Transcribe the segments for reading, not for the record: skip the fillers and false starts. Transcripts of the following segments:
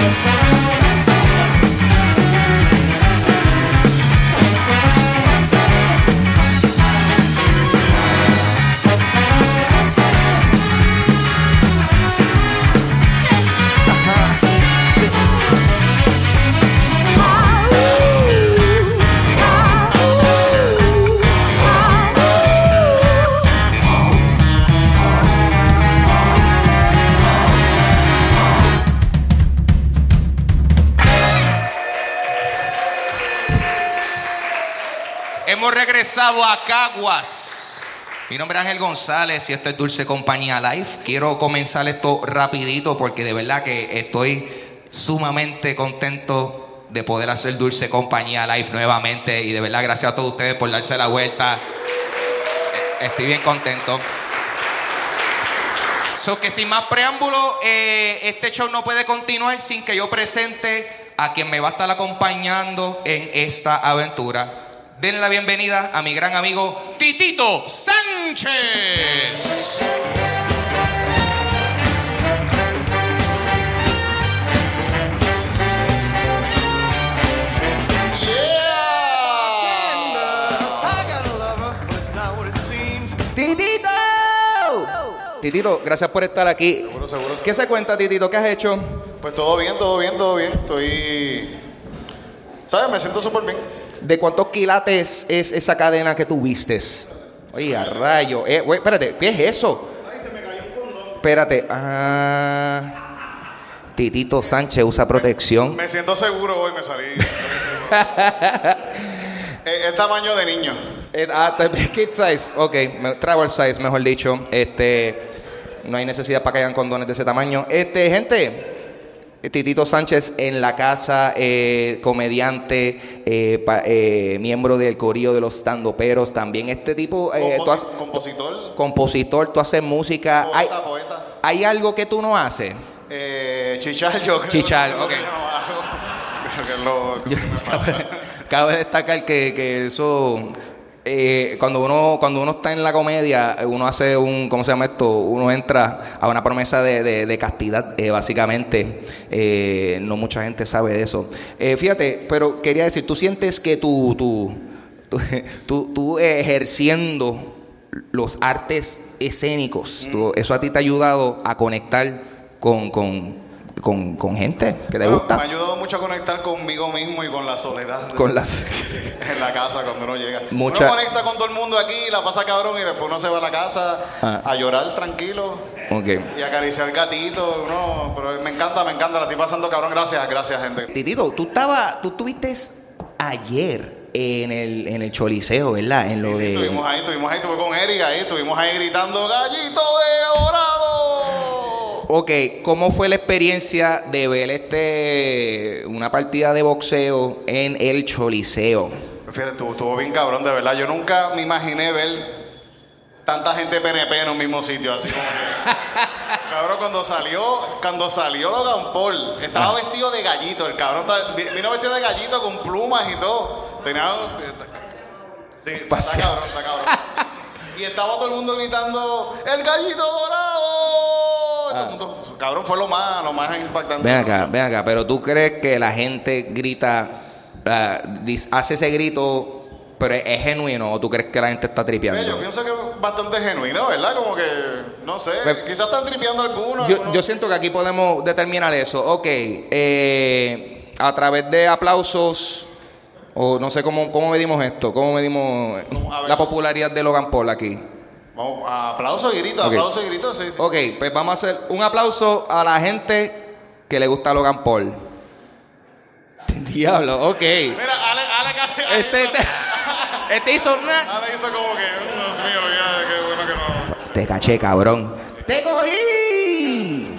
Hemos regresado a Caguas. Mi nombre es Ángel González y esto es Dulce Compañía Live. Quiero comenzar esto rapidito porque de verdad que estoy sumamente contento de poder hacer Dulce Compañía Live nuevamente. Y de verdad gracias a todos ustedes por darse la vuelta. Estoy bien contento. So que sin más preámbulo, este show no puede continuar sin que yo presente a quien me va a estar acompañando en esta aventura. Denle la bienvenida a mi gran amigo Titito Sánchez. ¡Titito! Titito, gracias por estar aquí. Seguro. ¿Qué se cuenta, Titito? ¿Qué has hecho? Pues todo bien. Estoy... ¿Sabes? Me siento súper bien. ¿De cuántos quilates es esa cadena que tú vistes? Oye, a rayo. Güey, espérate, ¿qué es eso? Ay, se me cayó un condón. Espérate. Titito Sánchez usa protección. Me siento seguro hoy, me salí. Es tamaño de niño. Kid size, ok. Travel size, mejor dicho. No hay necesidad para que hayan condones de ese tamaño. Gente, Titito Sánchez en la casa, comediante, miembro del corillo de los standuperos. También este tipo... Compositor, tú haces música. Poeta. ¿Hay algo que tú no haces? Chichar, yo creo. Chichar, ok. Cabe destacar que eso... cuando uno está en la comedia, uno hace ¿cómo se llama esto? Uno entra a una promesa de castidad, básicamente. No mucha gente sabe de eso. Fíjate, pero quería decir, ¿tú sientes que tú ejerciendo los artes escénicos, eso a ti te ha ayudado a conectar con gente que te gusta? Me ha ayudado mucho a conectar conmigo mismo y con la soledad. En la casa cuando uno llega. Uno conecta con todo el mundo aquí, la pasa cabrón y después uno se va a la casa a llorar tranquilo. Okay. Y acariciar gatito. Pero me encanta, la estoy pasando cabrón. Gracias, gente. Titito, tú estuviste ayer en el Choliseo, ¿verdad? Estuvimos ahí, estuve con Eric ahí, estuvimos ahí gritando ¡Gallito de Dorado! Ok, ¿cómo fue la experiencia de ver una partida de boxeo en el Choliseo? Fíjate, estuvo bien cabrón, de verdad. Yo nunca me imaginé ver tanta gente PNP en un mismo sitio, así como que... Cabrón, cuando salió Logan Paul, estaba vestido de gallito, el cabrón vino vestido de gallito con plumas y todo. Tenía... Sí, está cabrón. Y estaba todo el mundo gritando ¡El gallito dorado! Todo el mundo, cabrón, fue lo más impactante. Ven acá, pero ¿tú crees que la gente grita, hace ese grito, pero es genuino, o tú crees que la gente está tripeando? Yo pienso que es bastante genuino, ¿verdad? Como que, no sé, quizás están tripeando algunos. Yo siento que aquí podemos determinar eso. Ok, a través de aplausos, o no sé cómo medimos esto, cómo medimos la popularidad de Logan Paul aquí. Vamos, aplausos y gritos, sí. Ok, pues vamos a hacer un aplauso a la gente que le gusta a Logan Paul. Diablo, ok. Mira, Ale este hizo una... Ale hizo como que, Dios mío, ya, qué bueno que no. Te caché, cabrón. ¡Te cogí!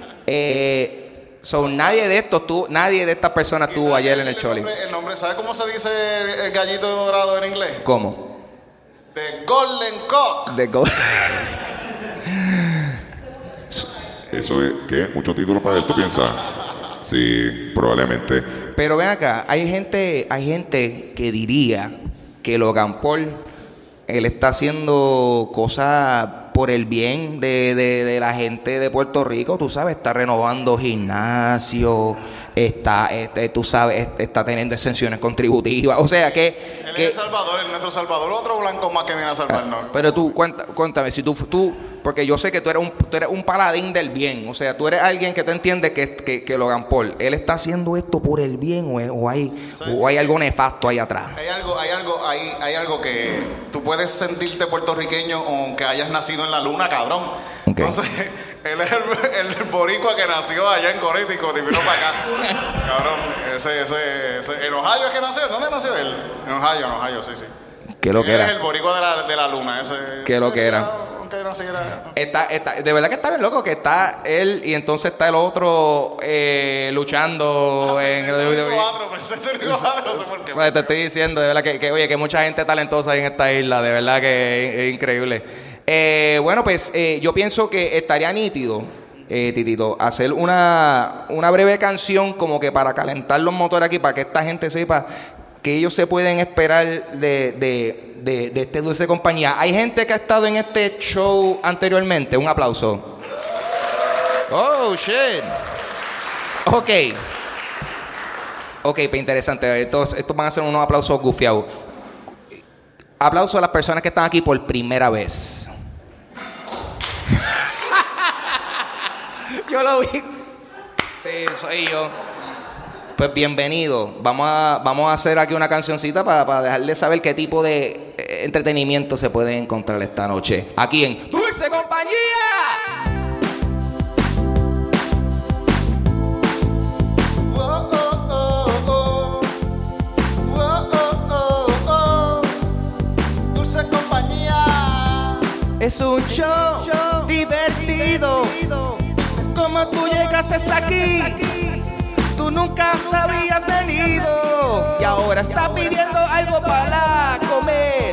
Nadie de estas personas estuvo ayer en el Choli. El nombre, ¿sabes cómo se dice el gallito dorado en inglés? ¿Cómo? The Golden Cock. ¿Eso es qué? ¿Mucho título para esto, piensas? Sí, probablemente. Pero ven acá, hay gente que diría que Logan Paul, él está haciendo cosas por el bien de la gente de Puerto Rico, tú sabes, está renovando gimnasio, tú sabes, está teniendo exenciones contributivas, o sea que... Él es El Salvador, el nuestro Salvador, otro blanco más que viene a salvarnos. Pero tú, cuéntame, si tú, porque yo sé que tú eres un paladín del bien, o sea, tú eres alguien que tú entiendes que Logan Paul, él está haciendo esto por el bien o hay algo nefasto ahí atrás. Hay algo que tú puedes sentirte puertorriqueño aunque hayas nacido en la luna, cabrón. Okay. Entonces, él es el boricua que nació allá en Connecticut y vino para acá. Cabrón, en Ohio es que nació. ¿Dónde nació él? En Ohio, sí. ¿Qué lo que él era? es el boricua de la luna. ¿Qué lo que era? Aunque naciera. De verdad que está bien loco que está él y entonces está el otro luchando en el Pues te estoy diciendo, de verdad que oye, que mucha gente talentosa hay en esta isla, de verdad que es increíble. Bueno, pues yo pienso que estaría nítido, Titito, hacer una breve canción como que para calentar los motores aquí, para que esta gente sepa que ellos se pueden esperar de este Dulce Compañía. Hay gente que ha estado en este show anteriormente. Un aplauso. Oh, shit. Ok, pues interesante. Estos van a ser unos aplausos gufiados. Aplauso a las personas que están aquí por primera vez. Yo lo vi. Sí, soy yo. Pues bienvenido. Vamos a hacer aquí una cancioncita para dejarles saber qué tipo de entretenimiento se puede encontrar esta noche. Aquí en Dulce Compañía. Dulce Compañía. Es un show divertido. ¿Cómo tú llegaste aquí? Tú nunca habías venido y ahora estás pidiendo algo para comer.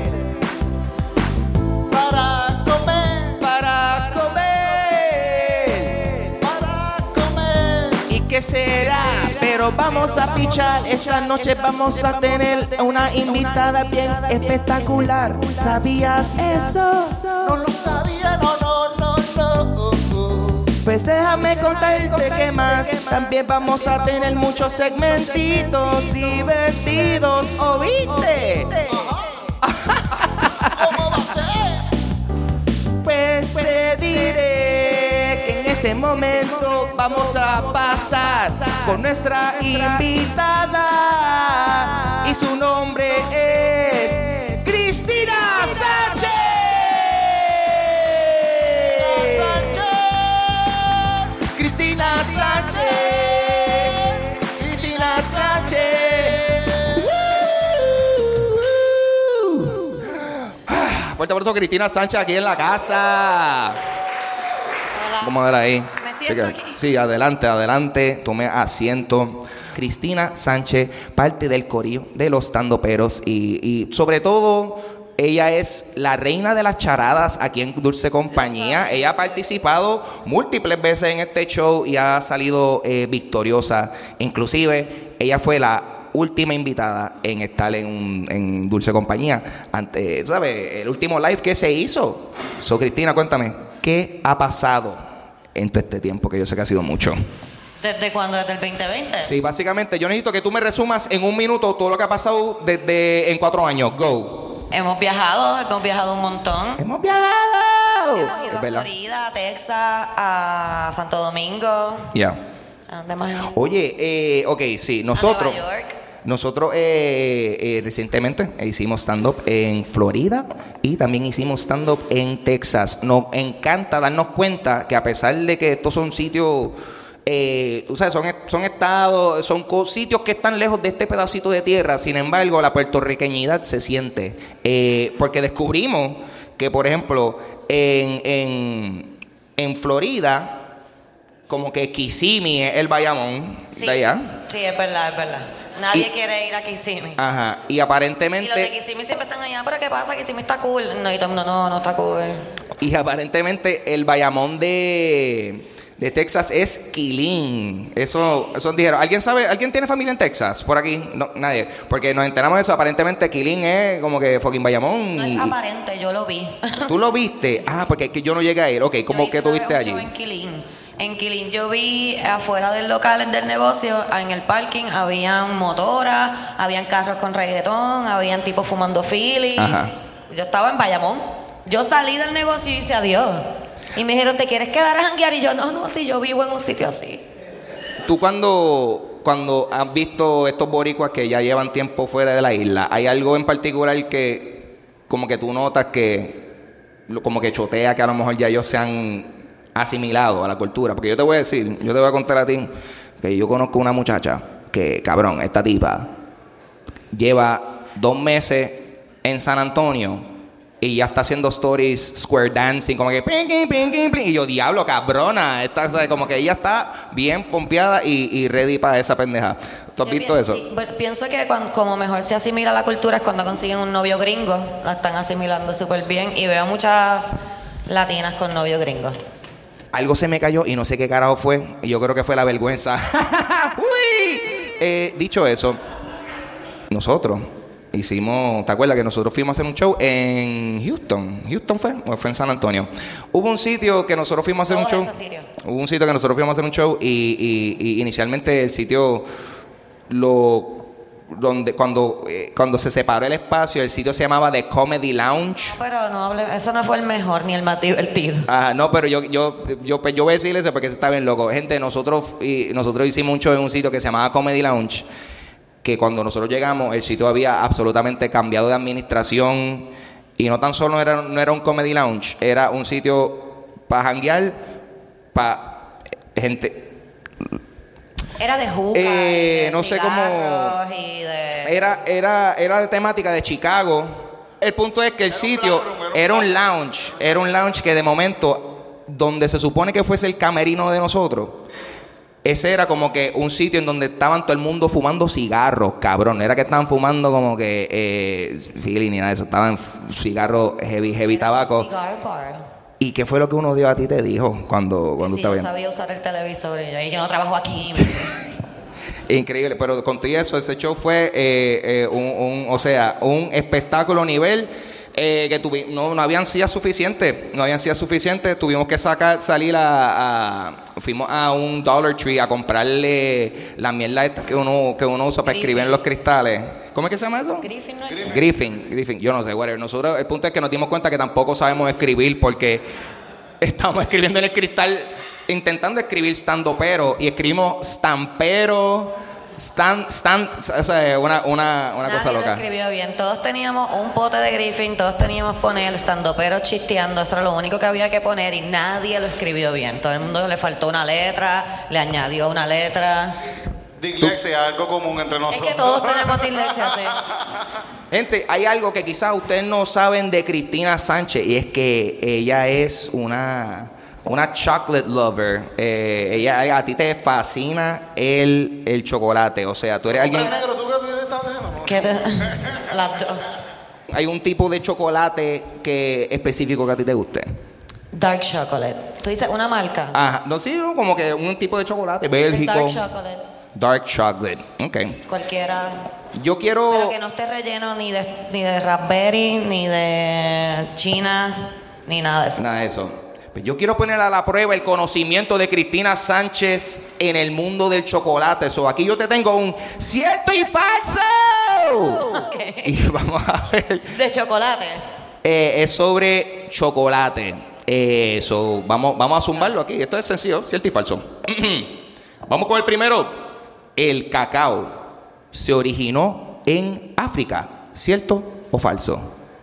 Para comer. ¿Y qué será? Pero vamos a pichar. Esta noche vamos a tener una invitada bien espectacular. ¿Sabías eso? No lo sabía, no. Pues déjame contarte que más. También vamos a tener muchos segmentitos divertidos, ¿oíste? ¿Cómo va a ser? Pues te diré que en este momento vamos a pasar con nuestra invitada y su nombre es Cristina Sánchez. Cristina Sánchez. Fuerte aplauso, Cristina Sánchez aquí en la casa. Hola. Vamos a ver ahí. ¿Me siento aquí? Sí, adelante. Tome asiento. Cristina Sánchez, parte del corillo de los standuperos y sobre todo ella es la reina de las charadas aquí en Dulce Compañía. Ella ha participado múltiples veces en este show y ha salido victoriosa. Inclusive, ella fue la última invitada en estar en Dulce Compañía. ¿Sabes? El último live que se hizo. Cristina, cuéntame, ¿qué ha pasado en todo este tiempo? Que yo sé que ha sido mucho. ¿Desde cuándo? ¿Desde el 2020? Sí, básicamente, yo necesito que tú me resumas en un minuto todo lo que ha pasado en 4 años. Go. Hemos viajado un montón. ¡Hemos viajado! Hemos ido a Florida, a Texas, a Santo Domingo. Ya. ¿A dónde más hemos ido? Oye, ok, sí, nosotros... A Nueva York. Nosotros recientemente hicimos stand-up en Florida y también hicimos stand-up en Texas. Nos encanta darnos cuenta que a pesar de que estos son sitios... tú sabes, son estados, son sitios que están lejos de este pedacito de tierra. Sin embargo, la puertorriqueñidad se siente. Porque descubrimos que, por ejemplo, en Florida, como que Kissimmee es el Bayamón de allá. Sí, es verdad. Nadie quiere ir a Kissimmee. Ajá, y aparentemente... Y los de Kissimmee siempre están allá, pero ¿qué pasa? Kissimmee está cool. No, y todo el mundo, no está cool. Y aparentemente el Bayamón de De Texas es Killeen. Eso dijeron. ¿Alguien sabe? ¿Alguien tiene familia en Texas? Por aquí. No, nadie. Porque nos enteramos de eso. Aparentemente Killeen es como que fucking Bayamón. No es aparente, yo lo vi. ¿Tú lo viste? Ah, porque es que yo no llegué a ir. Ok, ¿cómo que tú viste allí? En Killeen yo vi afuera del local del negocio, en el parking, habían motoras, habían carros con reggaetón, habían tipos fumando Philly. Ajá. Yo estaba en Bayamón. Yo salí del negocio y hice adiós. Y me dijeron, ¿te quieres quedar a janguear? Y yo, no, si yo vivo en un sitio así. Tú cuando has visto estos boricuas que ya llevan tiempo fuera de la isla, ¿hay algo en particular que como que tú notas que como que chotea que a lo mejor ya ellos se han asimilado a la cultura? Porque yo te voy a decir, yo te voy a contar a ti que yo conozco una muchacha que, cabrón, esta tipa lleva 2 meses en San Antonio y ya está haciendo stories, square dancing, como que y yo, diablo, cabrona, esta, o sea, como que ella está bien pompeada y ready para esa pendeja. ¿Tú has visto eso? Sí, pienso que como mejor se asimila la cultura es cuando consiguen un novio gringo, la están asimilando súper bien, y veo muchas latinas con novio gringo. Algo se me cayó y no sé qué carajo fue, y yo creo que fue la vergüenza. Uy. Dicho eso, nosotros hicimos, ¿te acuerdas que nosotros fuimos a hacer un show en Houston? ¿Houston fue? ¿O fue en San Antonio? Hubo un sitio que nosotros fuimos a hacer un show. Hubo un sitio que nosotros fuimos a hacer un show y inicialmente el sitio cuando se separó el espacio, el sitio se llamaba The Comedy Lounge. No, pero eso no fue el mejor ni el más divertido. No, pero yo voy a decirle eso porque eso está bien loco. Gente, nosotros hicimos un show en un sitio que se llamaba Comedy Lounge, que cuando nosotros llegamos el sitio había absolutamente cambiado de administración, y no tan solo no era un comedy lounge, era un sitio para janguear, para gente. Era de juca, no sé cómo. Era de temática de Chicago. El punto es que el sitio era un lounge que de momento, donde se supone que fuese el camerino de nosotros, ese era como que un sitio en donde estaban todo el mundo fumando cigarros, cabrón. Era que estaban fumando como que Philly ni nada de eso. Estaban cigarros heavy tabaco. Cigar bar. ¿Y qué fue lo que uno de a ti te dijo cuando sí, estaba yo viendo? sabía usar el televisor y yo no trabajo aquí. Increíble, pero con todo eso, ese show fue un espectáculo nivel que no habían sillas suficientes. Tuvimos que salir fuimos a un Dollar Tree a comprarle la mierda esta que uno usa para escribir en los cristales. ¿Cómo es que se llama eso? Griffin, ¿no? Griffin. Yo no sé, whatever. Nosotros, el punto es que nos dimos cuenta que tampoco sabemos escribir porque estamos escribiendo en el cristal, intentando escribir standopero, y escribimos stampero, o sea, una cosa loca. Nadie lo escribió bien. Todos teníamos un pote de Griffin, todos teníamos poner el standopero chisteando. Eso era lo único que había que poner y nadie lo escribió bien. Todo el mundo le faltó una letra, le añadió una letra. Dislexia, algo común entre nosotros. Es que todos tenemos dislexia, sí. Gente, hay algo que quizás ustedes no saben de Cristina Sánchez, y es que ella es una chocolate lover. A ti te fascina el chocolate. O sea, tú eres alguien. Negro, ¿tú qué estás diciendo? Las dos. Hay un tipo de chocolate específico que a ti te guste. Dark chocolate. ¿Tú dices una marca? Ajá, no, sí, ¿no? Como que un tipo de chocolate bélgico. Dark chocolate. Dark chocolate, ok. Cualquiera. Yo quiero. Pero que no esté relleno ni de raspberry, ni de china, ni nada de eso. Nada de eso. Pues yo quiero poner a la prueba el conocimiento de Cristina Sánchez en el mundo del chocolate. Aquí yo te tengo un cierto y falso. Okay. Y vamos a ver. ¿De chocolate? Es sobre chocolate. Vamos a zumbarlo aquí. Esto es sencillo, cierto y falso. Vamos con el primero. El cacao se originó en África, ¿cierto o falso?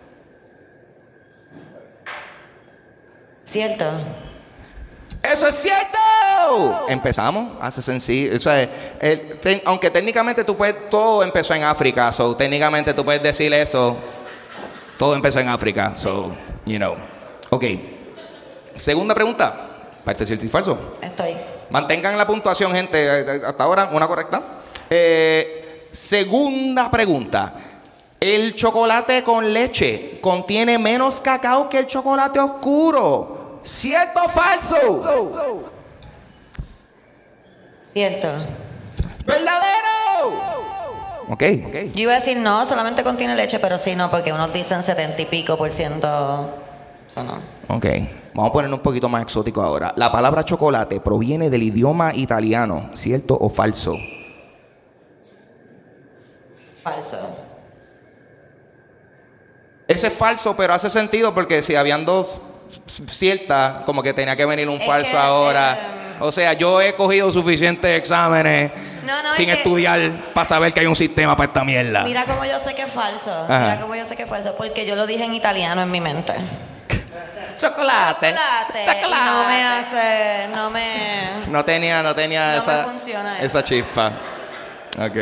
Cierto. ¡Eso es cierto! Empezamos, hace sencillo. O sea, aunque técnicamente todo empezó en África, técnicamente tú puedes decir eso. Todo empezó en África, Ok. Segunda pregunta. Parte cierto y falso. Estoy. Mantengan la puntuación, gente. Hasta ahora, una correcta. Segunda pregunta. ¿El chocolate con leche contiene menos cacao que el chocolate oscuro? ¿Cierto o falso? Cierto. ¡Verdadero! Ok. Yo iba a decir no, solamente contiene leche, pero sí no, porque unos dicen 70 y pico %. Eso no. Ok. Vamos a ponerlo un poquito más exótico ahora. La palabra chocolate proviene del idioma italiano, ¿cierto o falso? Falso. Ese es falso, pero hace sentido porque si habían dos ciertas, como que tenía que venir un Es falso que, ahora. O sea, yo he cogido suficientes exámenes sin es que- estudiar para saber que hay un sistema para esta mierda. Mira cómo yo sé que es falso. Ajá. Mira cómo yo sé que es falso, porque yo lo dije en italiano en mi mente. Chocolate. Y no me hace, No tenía No me esa, funciona eso. esa chispa. Ok.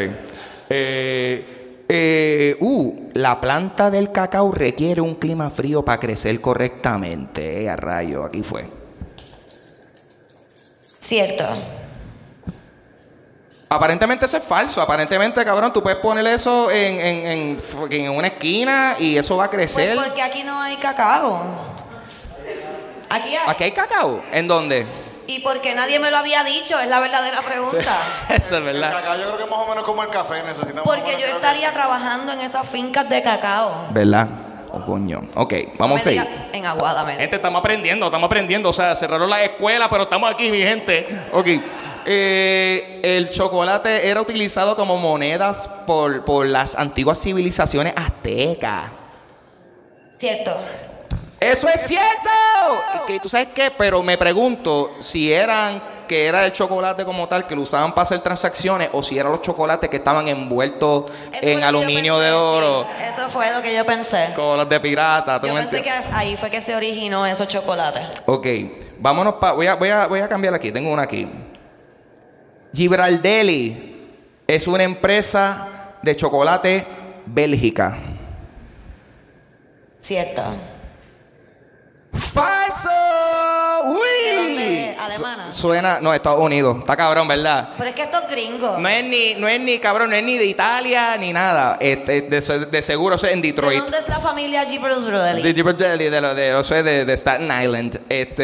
La planta del cacao requiere un clima frío para crecer correctamente. A rayo, aquí fue. Cierto. Aparentemente eso es falso. Aparentemente, cabrón, tú puedes poner eso en una esquina y eso va a Pues crecer. porque aquí no hay cacao. Aquí hay. ¿Aquí hay cacao? ¿En dónde? Y porque nadie me lo había dicho, es la verdadera pregunta. Eso es El verdad. cacao yo creo que más o menos como el café necesitamos. Porque yo estaría trabajando en esas fincas de cacao. ¿Verdad? Oh, coño. Ok, vamos a seguir. En Aguada, me Gente, estamos aprendiendo. O sea, cerraron la escuela, pero estamos aquí, mi gente. Ok. El chocolate era utilizado como monedas por las antiguas civilizaciones aztecas. Cierto. ¡Eso es cierto! Que ¿tú sabes qué? Pero me pregunto si que era el chocolate como tal, que lo usaban para hacer transacciones, o si eran los chocolates que estaban envueltos Eso fue lo en que yo aluminio pensé, de oro, sí. Eso fue lo que yo pensé. como los de pirata. ¿tú Yo me pensé que entiendes? ahí fue que se originó esos chocolates. Ok, vámonos voy a cambiar aquí, tengo una aquí. Gibraldelli es una empresa de chocolate bélgica. Cierto. ¡Falso! ¿De ¡Uy! dónde es? ¿Alemana? Suena, no, Estados Unidos. Está cabrón, ¿verdad? Pero es que estos gringos. No es ni cabrón, no es ni de Italia ni nada. De seguro eso es en ¿De Detroit. dónde es la familia Gibraltar? Sí, Gibraldelli, de Staten Island.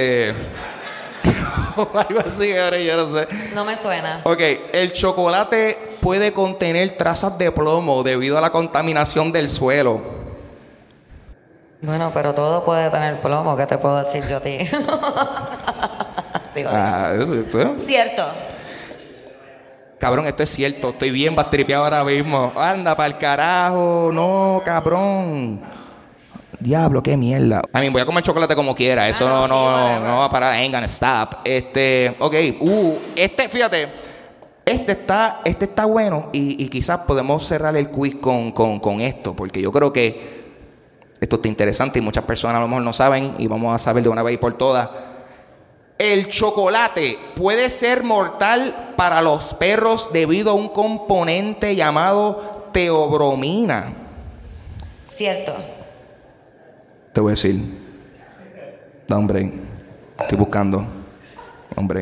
O algo así, ahora yo no sé. No me suena. Ok, el chocolate puede contener trazas de plomo debido a la contaminación del suelo. Bueno, pero todo puede tener plomo. ¿Qué te puedo decir yo a ti? Digo, Cierto. Cabrón, esto es cierto. Estoy bien bastripeado ahora mismo. Anda, pa'l carajo. No, cabrón. Diablo, qué mierda. A mí voy a comer chocolate como quiera. Eso no, sí, no va a parar. Ain't gonna stop. Ok. Fíjate. Este está bueno. Y quizás podemos cerrar el quiz con esto. Porque yo creo que esto está interesante y muchas personas a lo mejor no saben. Y vamos a saber de una vez y por todas. El chocolate puede ser mortal para los perros debido a un componente llamado teobromina. Cierto. Te voy a decir. Da un break. Estoy buscando. Hombre.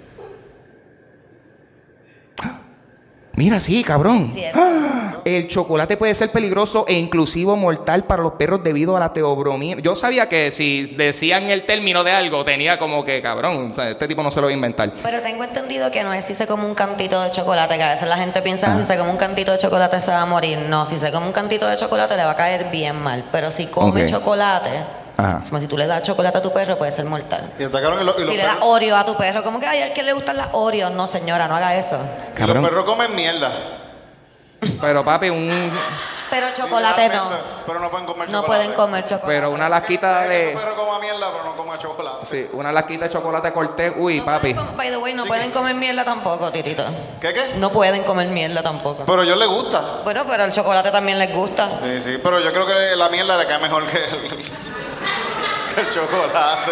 Mira, sí, cabrón. Cierto. El chocolate puede ser peligroso e inclusive mortal para los perros debido a la teobromina. Yo sabía que si decían el término de algo, tenía como que, cabrón, o sea, este tipo no se lo va a inventar. Pero tengo entendido que no es si se come un cantito de chocolate, que a veces la gente piensa si se come un cantito de chocolate se va a morir. No, si se come un cantito de chocolate le va a caer bien mal. Pero si come Ok. chocolate, Ajá. como si tú le das chocolate a tu perro, puede ser mortal. Y está cabrón, y los Si le das perros- Oreo a tu perro, como que ay, ¿a quién le gustan las Oreos? No, señora, no haga eso. y Cabrón. los perros comen mierda. Pero papi, Pero chocolate no. Literalmente, Pero no pueden comer No chocolate. pueden comer chocolate. pero una lasquita Ese de... perro coma mierda, pero no coma chocolate. Sí, una lasquita de chocolate cortés. Uy, No papi. pueden by the way, no pueden comer mierda tampoco, titito. ¿Qué? No pueden comer mierda tampoco. Pero a ellos les gusta. Bueno, pero el chocolate también les gusta. Sí, pero yo creo que la mierda le cae mejor que que el chocolate.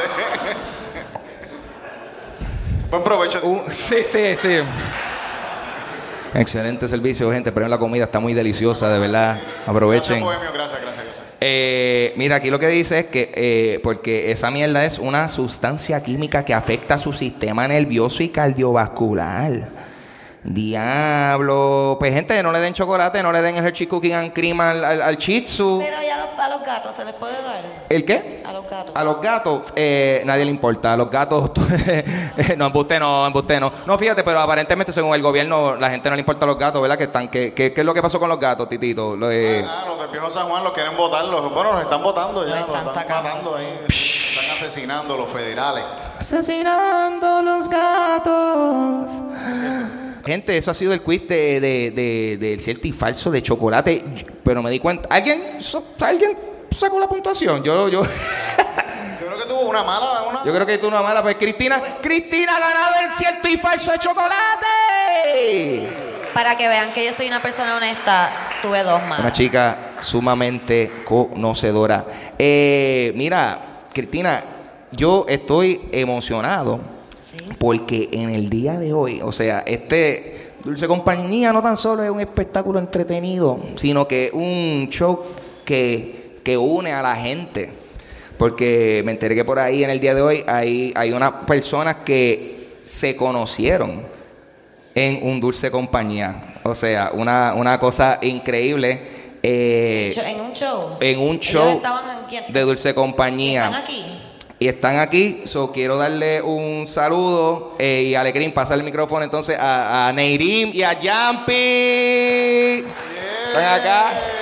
Buen provecho. Sí. Excelente servicio, gente. Pero la comida está muy deliciosa, de verdad. Aprovechen. Gracias, Bohemio. Gracias. Mira, aquí lo que dice es que porque esa mierda es una sustancia química que afecta su sistema nervioso y cardiovascular. Diablo. Pues gente, no le den chocolate, no le den el Hershey Cookie and Cream al Shih Tzu. Pero ya a los gatos se les puede dar. ¿El qué? A los gatos. A los gatos, nadie le importa. A los gatos, no, embuste no. No, fíjate, pero aparentemente según el gobierno, la gente no le importa a los gatos, ¿verdad? ¿Qué es lo que pasó con los gatos, Titito? Los del viejo San Juan los quieren votar. Bueno, los están votando ya. Los están matando ahí. Están asesinando los federales. Asesinando los gatos. Gente, eso ha sido el quiz del cierto y falso de chocolate. Pero me di cuenta. ¿Alguien sacó la puntuación? Yo creo que tuvo una mala. Yo creo que tuvo una mala. Pues Cristina ha ganado el cierto y falso de chocolate. Para que vean que yo soy una persona honesta, tuve 2 más. Una chica sumamente conocedora. Mira, Cristina, yo estoy emocionado. Porque en el día de hoy, o sea, Dulce Compañía no tan solo es un espectáculo entretenido, sino que es un show que une a la gente. Porque me enteré que por ahí en el día de hoy hay unas personas que se conocieron en un Dulce Compañía. O sea, una cosa increíble. ¿En un show? En un show estaban en de Dulce Compañía. ¿Están aquí? Y están aquí, quiero darle un saludo y a Alecrín, pasar el micrófono entonces a Neirim y a Yampi. Están acá.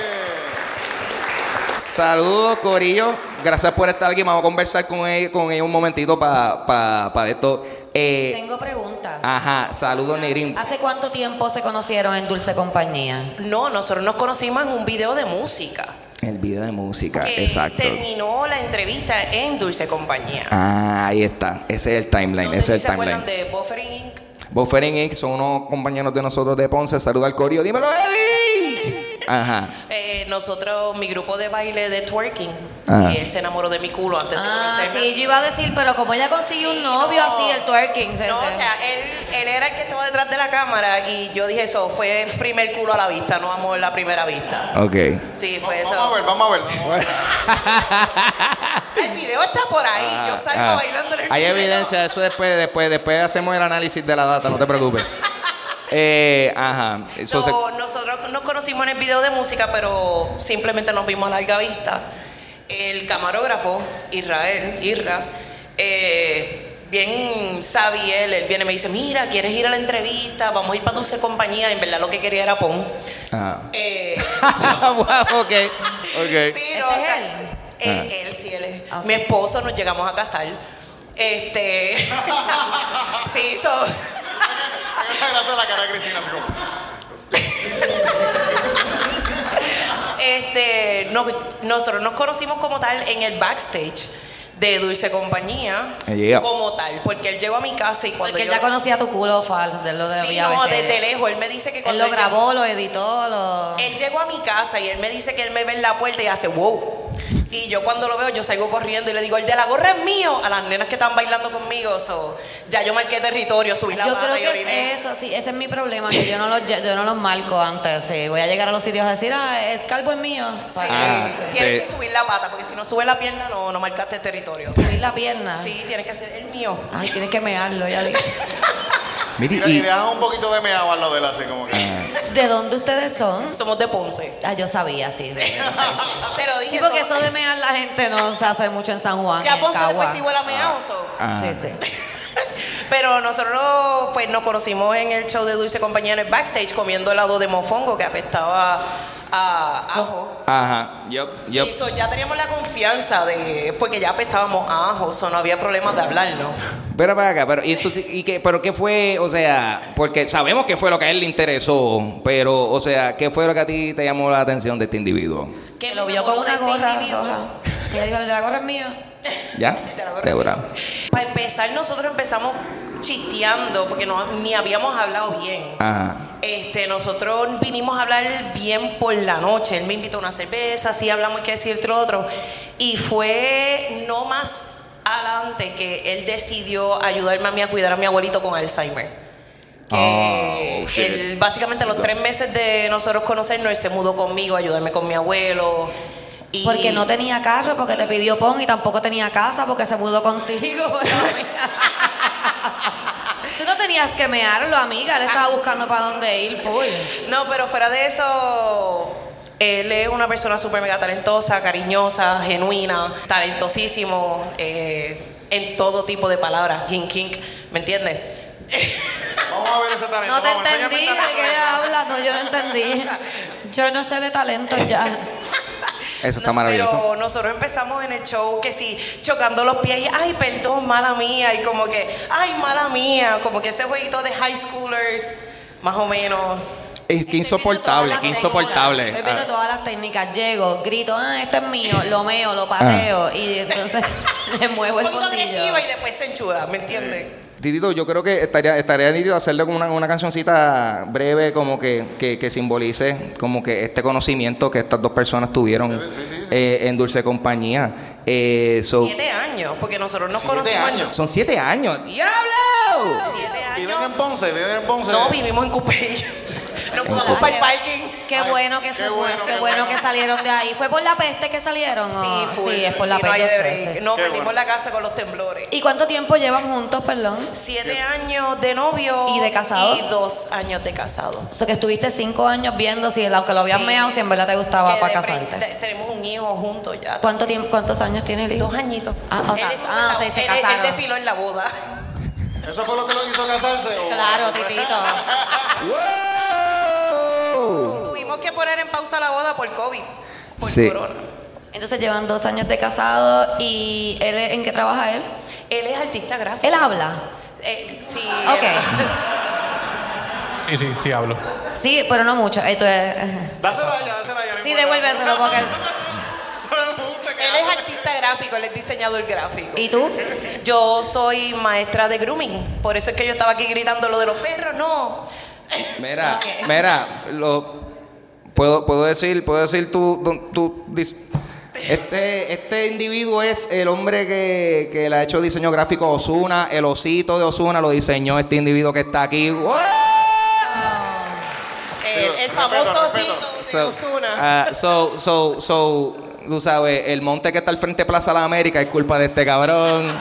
Saludos, corillo. Gracias por estar aquí. Vamos a conversar con ellos un momentito para esto. Tengo preguntas. Ajá, saludos, Neirim. ¿Hace cuánto tiempo se conocieron en Dulce Compañía? No, nosotros nos conocimos en un video de música. El video de música, que exacto. Terminó la entrevista en Dulce Compañía. Ah, ahí está. Ese es el timeline. No sé si se acuerdan de Buffering Inc. Buffering Inc. son unos compañeros de nosotros de Ponce. Saluda al corillo. ¡Dímelo, Eddie! Ajá. Mi grupo de baile de twerking. Ajá. Y él se enamoró de mi culo antes de conocerme. Sí, yo iba a decir, pero como ella consiguió un novio así, el twerking. O sea, él era el que estaba detrás de la cámara y yo dije eso, fue el primer culo a la vista, no amor la primera vista. Ok. Sí, fue eso. Vamos a ver. El video está por ahí, yo salgo bailando en el Hay video. evidencia, eso después hacemos el análisis de la data, no te preocupes. Ajá. Nosotros nos conocimos en el video de música, pero simplemente nos vimos a larga vista. El camarógrafo, Irra, bien sabiel, él viene y me dice, mira, ¿quieres ir a la entrevista? Vamos a ir para Dulce Compañía. En verdad lo que quería era pon. Ajá. Wow, ok. Sí, no, ¿Ese es él es. Okay. Mi esposo, nos llegamos a casar. Sí, Gracias a la cara de Cristina, así como. Nosotros nos conocimos como tal en el backstage de Dulce Compañía, como tal, porque él llegó a mi casa y cuando porque él ya conocía tu culo falso, de lo de sí, no, desde lejos, él me dice que él cuando lo grabó, lo editó, él llegó a mi casa y él me dice que él me ve en la puerta y hace wow. Y yo cuando lo veo, yo salgo corriendo y le digo, el de la gorra es mío, a las nenas que están bailando conmigo. Ya yo marqué territorio, subí la yo creo pata y que oriné. eso, sí, ese es mi problema, que yo no los marco antes. Sí, voy a llegar a los sitios a decir, el calvo es mío. Tienes que subir la pata, porque si no subes la pierna, no marcaste el territorio. Subir la pierna. Sí, tienes que hacer el mío. Ay, tienes que mearlo, ya dije. Mira, y dejas un poquito de meado al lado de él, así como que. ¿De dónde ustedes son? Somos de Ponce. Yo sabía, sí. Pero dije, sí, porque eso de mear la gente no se hace mucho en San Juan. Ya en Ponce Cagua. después sí huele a meado. Sí. Pero nosotros pues nos conocimos en el show de Dulce Compañía en el backstage comiendo helado de mofongo que apestaba a ajo. Ajá. Yup. Sí, ya teníamos la confianza porque ya apestábamos a ajo, no había problemas de hablar, ¿no? Pero para acá, pero qué fue, o sea, porque sabemos que fue lo que a él le interesó, pero, o sea, ¿qué fue lo que a ti te llamó la atención de este individuo? Que lo vio con una gorra roja. Y le dijo, la gorra es mía. ¿Ya? Segura. Para empezar, nosotros empezamos chisteando porque ni habíamos hablado bien. Ajá. Nosotros vinimos a hablar bien por la noche. Él me invitó a una cerveza, así hablamos y qué decir otro otro. Y fue no más adelante que él decidió ayudarme a mí a cuidar a mi abuelito con Alzheimer. Él, básicamente a los 3 meses de nosotros conocernos, él se mudó conmigo a ayudarme con mi abuelo. Porque no tenía carro, porque te pidió pon, y tampoco tenía casa porque se mudó contigo. ¿Tú no tenías que mearlo, amiga. Él estaba buscando para dónde ir, full. No, pero fuera de eso, él es una persona súper mega talentosa, cariñosa, genuina, talentosísimo en todo tipo de palabras. Kink, ¿me entiendes? Vamos a ver ese talento. No te Vamos, entendí enséñame de el talento. qué ella habla. No, yo no entendí. Yo no sé de talento ya. Eso está maravilloso. Pero nosotros empezamos en el show que sí, chocando los pies y, ay, perdón, mala mía. Y como que, ay, mala mía. Como que ese jueguito de high schoolers, más o menos. Es que insoportable, Estoy que viendo todas las insoportable. técnicas. Estoy viendo todas las técnicas. Llego, grito, este es mío, lo meo, lo pateo. Y entonces le muevo Un el poquito fondillo. agresiva y después se enchuda, ¿me entiendes? Titito, yo creo que estaría nítido hacerle como una cancioncita breve como que simbolice como que este conocimiento que estas dos personas tuvieron Sí. en Dulce Compañía. 7 años, porque nosotros nos 7 conocimos. años. Son 7 años. ¡Diablo! 7 Viven años. en Ponce. No, vivimos en Cupey. No puedo ocupar el parking. Qué bueno que se fue, qué bueno que salieron de ahí. ¿Fue por la peste que salieron? Sí, full. Sí, es por la no hay peste. de break. sí. No, Qué perdimos bueno. la casa con los temblores. ¿Y cuánto tiempo llevan juntos, perdón? 7 años de novio. ¿Y de casado? Y 2 años de casado. O sea, que estuviste 5 años viendo si, aunque lo habías Sí. meado, si en verdad te gustaba Que para de frente casarte. Tenemos un hijo juntos ya. ¿Cuántos años tiene el hijo? 2 añitos. Ah, o sea, estuvo en la- o sea, se él casaron. desfiló en la boda. ¿Eso fue lo que lo hizo casarse? ¿O? Claro, titito. Tuvimos que poner en pausa la boda por COVID. Por Sí. corona. Entonces llevan 2 años de casado y él, ¿en qué trabaja él? Él es artista gráfico. Él habla. Sí. Ok. Sí, hablo. Sí, pero no mucho. Esto es... Dásela ya. No Sí, importa. devuélveselo porque... Él es artista gráfico, él es diseñador gráfico. ¿Y tú? Yo soy maestra de grooming. Por eso es que yo estaba aquí gritando lo de los perros. No. Mira, Ok. mira, puedo decir este individuo es el hombre que le ha hecho diseño gráfico a Ozuna, el osito de Ozuna lo diseñó este individuo que está aquí. ¡Wow! El famoso respeto. osito de Ozuna. Tú sabes, el monte que está al frente de Plaza de la América es culpa de este cabrón.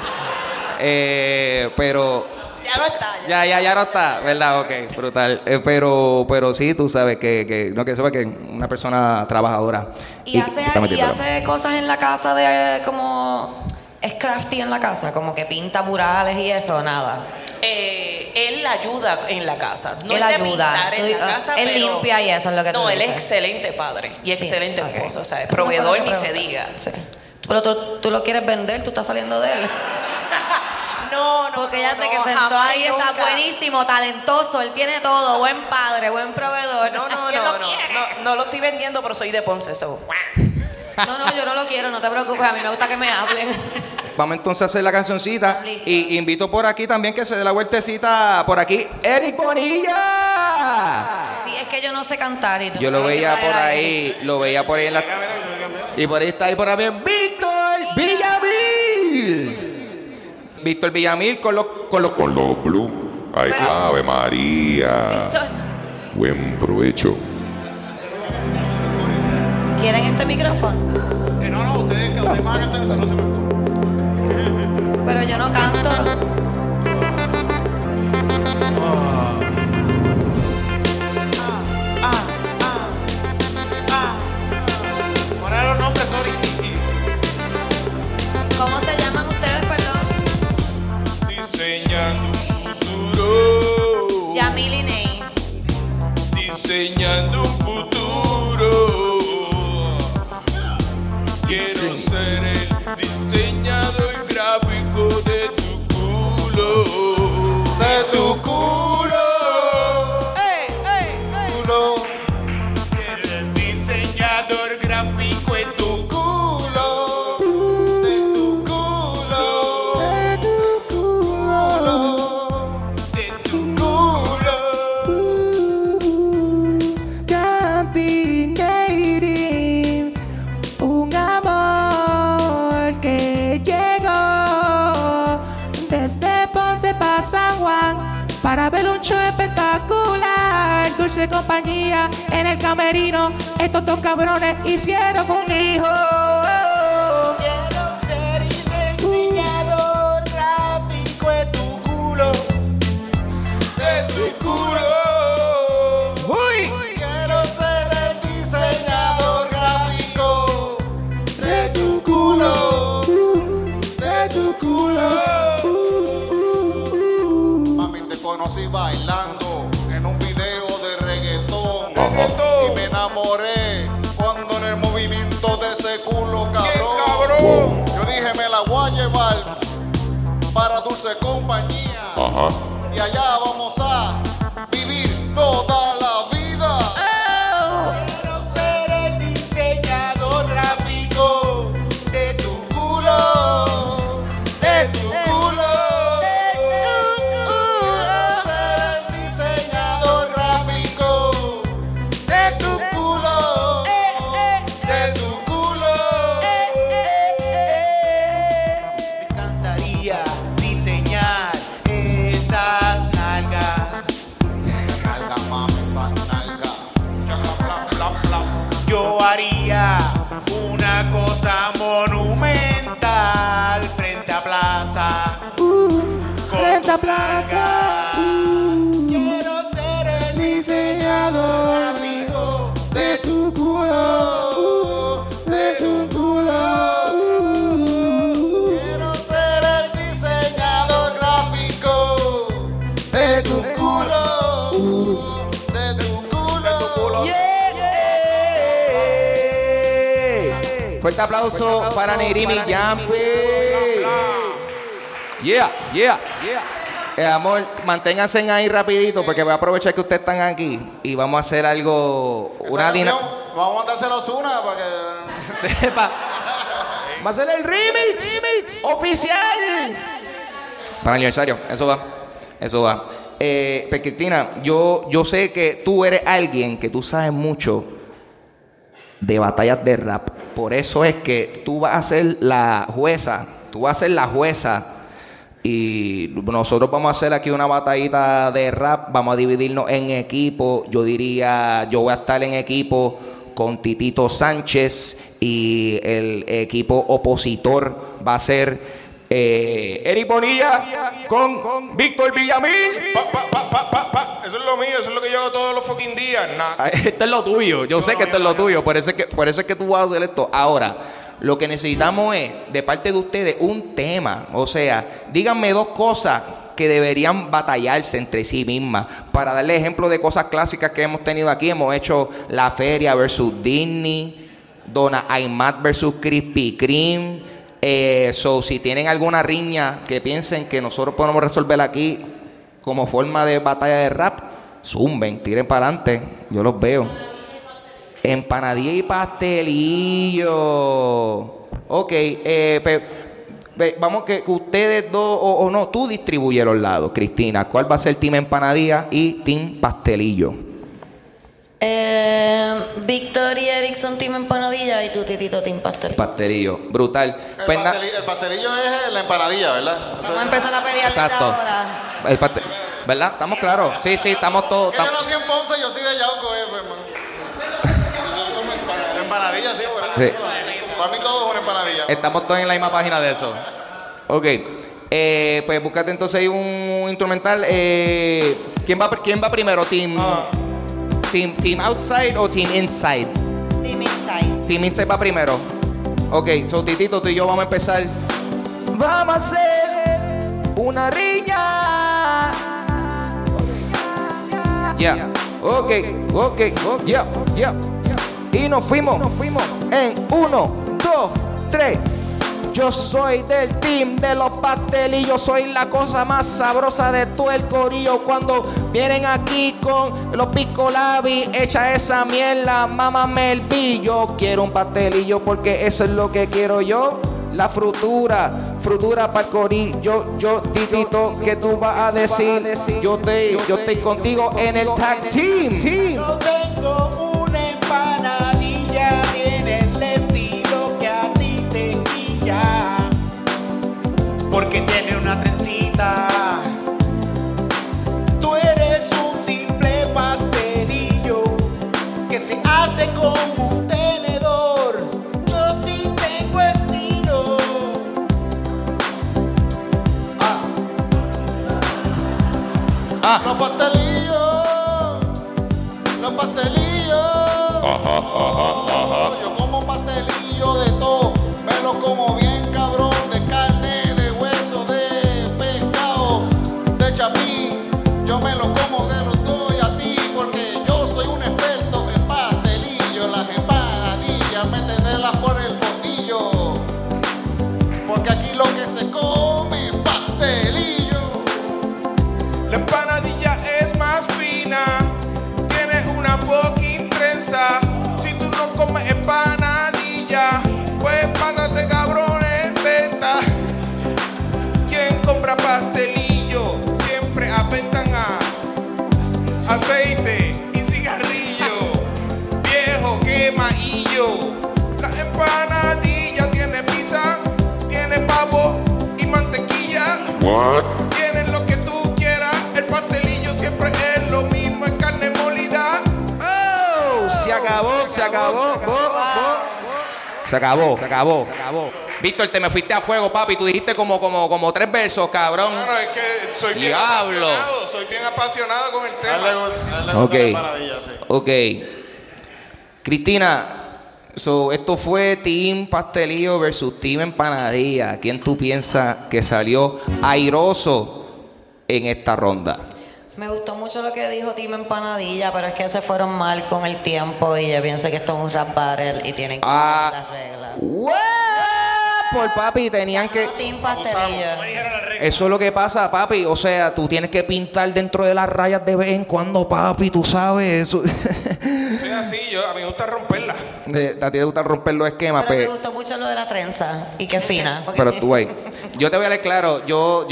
Pero Ya no está. Ya. ya no está, ¿verdad? Ok, brutal. Pero sí, tú sabes que sepa que es una persona trabajadora. Y está metiendo la mano. hace cosas en la casa de como... Es crafty en la casa, como que pinta murales y eso, nada. Él ayuda en la casa. No Él es de ayuda. pintar en la casa, Él pero- limpia y eso es lo que tú No, él es dices. excelente padre y Sí, excelente ok. esposo. O sea, Eso no proveedor fue lo ni que se pregunté. diga. Sí. Pero tú lo quieres vender, tú estás saliendo de él. No, Porque no, ya te no, que sentó jamás ahí y está nunca. buenísimo, talentoso, él tiene todo, buen padre, buen proveedor. No, ¿Quién lo quiere? no lo estoy vendiendo, pero soy de Ponce. So. No, yo no lo quiero, no te preocupes, a mí me gusta que me hablen. Vamos entonces a hacer la cancioncita. Listo. Y invito por aquí también que se dé la vueltecita por aquí. ¡Eric Bonilla! Sí, es que yo no sé cantar. Y tú Yo lo me veía traes por a ahí, en la... Y por ahí está ahí por ahí Víctor Villamil. Víctor Villamil con los Con los blues. Ay, Ave María. Víctor, Buen provecho. ¿quieren este micrófono? No, ustedes van a cantar eso, no se me... Pero yo no canto. Poner los nombres, sorry. ¿Cómo se llaman ustedes, perdón? Diseñando un futuro. Yamil y Ney. Diseñando un futuro. Quiero ser el diseñador gráfico de tu culo. De tu culo. Culo. El diseñador gráfico de tu Culo. De tu culo. De tu culo. de tu culo. Campinating, un amor que llegó desde Ponce para San Juan para ver un show espectacular. Dulce Compañía en el camerino, estos dos cabrones hicieron un hijo. Quiero ser el diseñador gráfico de tu culo. conocí bailando en un video de reggaetón. Ajá. Y me enamoré cuando en el movimiento de ese culo, cabrón. ¡Qué cabrón! Yo dije, me la voy a llevar para Dulce Compañía. Ajá. Y allá vamos a vivir toda la vida. Quiero ser el diseñador gráfico de tu culo, de tu culo. Quiero ser el diseñador gráfico de tu culo, de tu culo. Me encantaría diseñar esas nalgas. Esa nalga, mami, esa nalga. Yo haría una cosa monumental frente a plaza. Frente a plaza. Quiero ser el Diseñador amigo de tu culo, de tu culo. Quiero ser el diseñador gráfico De tu culo, de tu culo. Fuerte aplauso para Negrimi Yampe. Yeah, yeah, yeah. Amor, manténganse ahí rapidito porque voy a aprovechar que ustedes están aquí y vamos a hacer algo, Esa una canción, dinámica. vamos a mandárselos una para que... Sepa. Va a ser el remix oficial para el aniversario. Eso va. Pues, Cristina, yo sé que tú eres alguien que tú sabes mucho de batallas de rap. Por eso es que tú vas a ser la jueza. Y nosotros vamos a hacer aquí una batallita de rap. Vamos a dividirnos en equipo. Yo diría, yo voy a estar en equipo con Titito Sánchez. Y el equipo opositor va a ser Eric Bonilla con Víctor Villamil. Eso es lo mío, eso es lo que yo hago todos los fucking días. Esto es lo tuyo. Yo sé que esto es lo tuyo. Por eso es que tú vas a hacer esto. Ahora, lo que necesitamos es, de parte de ustedes, un tema. O sea, díganme dos cosas que deberían batallarse entre sí mismas. Para darle ejemplo de cosas clásicas que hemos tenido aquí. Hemos hecho La Feria versus Disney, Donna Aymat versus Krispy Kreme. Si tienen alguna riña que piensen que nosotros podemos resolver aquí como forma de batalla de rap, zumben, tiren para adelante. Yo los veo. Empanadilla y pastelillo. Ok, vamos que ustedes dos, o no, tú distribuye los lados, Cristina. ¿Cuál va a ser team empanadilla y team pastelillo? Víctor y Eric son team empanadilla y tú, Titito, team pastel. Pastelillo, brutal. El pastelillo es la empanadilla, ¿verdad? Vamos a empezar a pelear desde Exacto. ahora. El ¿verdad? ¿Estamos claros? Sí, estamos todos. Yo nací en Ponce, yo soy de Yauco, pues, hermano. Empanadilla, sí, por eso. Sí. Para mí todo es una empanadilla. Estamos todos en la misma página de eso. Ok. Pues búscate entonces ahí un instrumental. ¿Quién va primero? ¿Team outside o team inside? Team inside. Team inside va primero. Ok, so Titito, tú y yo vamos a empezar. Vamos a hacer una riña. Ya. Ok, ya. Y nos fuimos en 1, 2, 3. Yo soy del team de los pastelillos. Soy la cosa más sabrosa de todo el corillo. Cuando vienen aquí con los picolabis, echa esa mierda, mámame el pillo. Quiero un pastelillo porque eso es lo que quiero yo. La frutura para el corillo. Yo, Titito, ¿qué tú vas a decir? Yo estoy contigo en el tag team. Yo tengo una empanadilla, tiene el estilo que a ti te quilla, porque tiene una trencita. Tú eres un simple pastelillo que se hace con un tenedor. Yo sí tengo estilo. Los pastelillos. Yo como pastelillo de todo. Me lo como bien cabrón. De carne, de hueso, de pescado, de chapín. Yo What? Tienes lo que tú quieras, el pastelillo siempre es lo mismo, es carne molida. ¡Oh! Se acabó. Se acabó. Víctor, te me fuiste a fuego, papi. Tú dijiste como 3 versos, cabrón. No, es que soy bien Diablo. apasionado. Soy bien apasionado con el tema. Dale, maravilla, sí. Ok. Cristina, esto fue Team Pastelillo versus Team Empanadilla. ¿Quién tú piensas que salió airoso en esta ronda? Me gustó mucho lo que dijo Team Empanadilla, pero es que se fueron mal con el tiempo y yo pienso que esto es un rap battle y tienen que seguir las reglas. Por papi, tenían que... Team Pastelillo. Eso es lo que pasa, papi. O sea, tú tienes que pintar dentro de las rayas de vez en cuando, papi. Tú sabes eso. Soy así, a mí me gusta romperla. A ti te gusta romper los esquemas, Pero me gustó mucho lo de la trenza y que fina. Pero tú, güey, yo te voy a leer claro.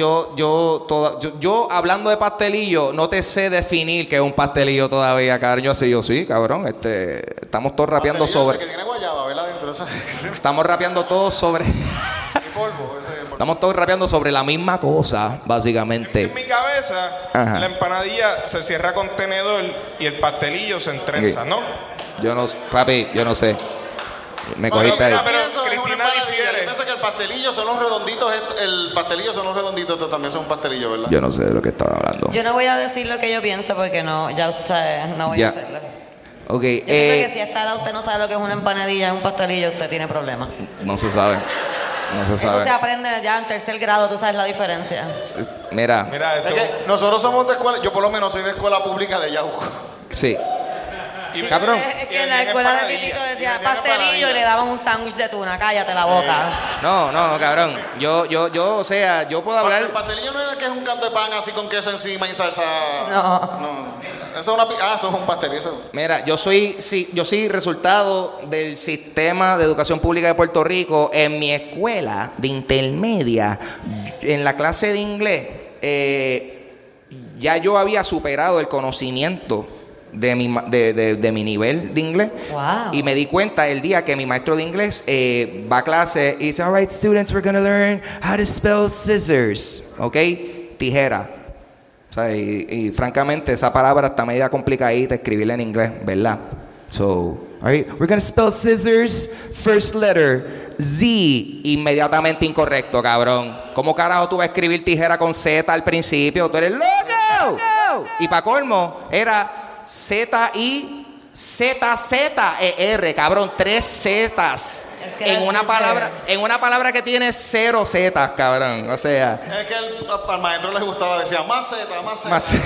Yo hablando de pastelillo, no te sé definir qué es un pastelillo todavía, cabrón. Yo sí, cabrón. Estamos todos rapeando sobre. Que tiene guayaba, ¿verdad? Dentro, Estamos rapeando todos sobre. polvo, ese polvo. Estamos todos rapeando sobre la misma cosa, básicamente. En mi cabeza, Ajá. la empanadilla se cierra con tenedor y el pastelillo se entrenza, Ok. ¿no? Yo no, papi, yo no sé. Me No, cogiste ahí. pero pienso que es una Cristina empanadilla. difiere. Yo pienso que el pastelillo son los redonditos, el pastelillo son los redonditos, esto también son un pastelillo, ¿verdad? Yo no sé de lo que estaba hablando. Yo no voy a decir lo que yo pienso porque no, ya usted no voy Ya. a hacerlo. Ok, Yo pienso que si a esta edad usted no sabe lo que es una empanadilla, es un pastelillo, usted tiene problemas. no se sabe. No se Eso sabe. se aprende ya en 3er grado, tú sabes la diferencia. Mira, Mira, Es esto. que nosotros somos de escuela, yo por lo menos soy de escuela pública de Yauco. sí. Y Cabrón. Es Y que en la vendían escuela de empanadillas. Titito decía Y vendían pastelillo y empanadillas. le daban un sándwich de tuna. Cállate la boca. No, cabrón. Yo, o sea, yo puedo El hablar. pastelillo no es el que es un canto de pan así con queso encima y salsa. No. Eso es eso es un pastelillo. Mira, yo soy resultado del sistema de educación pública de Puerto Rico. En mi escuela de intermedia, en la clase de inglés, ya yo había superado el conocimiento de mi nivel de inglés. Wow. Y me di cuenta el día que mi maestro de inglés va a clase y dice, all right, students, we're going to learn how to spell scissors. ¿Ok? Tijera. O sea, y francamente esa palabra está media complicadita escribirla en inglés, ¿verdad? So, all right, we're going to spell scissors, first letter, Z. Inmediatamente incorrecto, cabrón. ¿Cómo carajo tú vas a escribir tijera con Z al principio? ¡Tú eres loco! Y para colmo, era Z-I-Z-Z-E-R, cabrón, 3 Zetas Es que en era una palabra, sincero. en una palabra que tiene 0 Zetas, cabrón. O sea, Es que al maestro le gustaba, decía más Z. Más Z.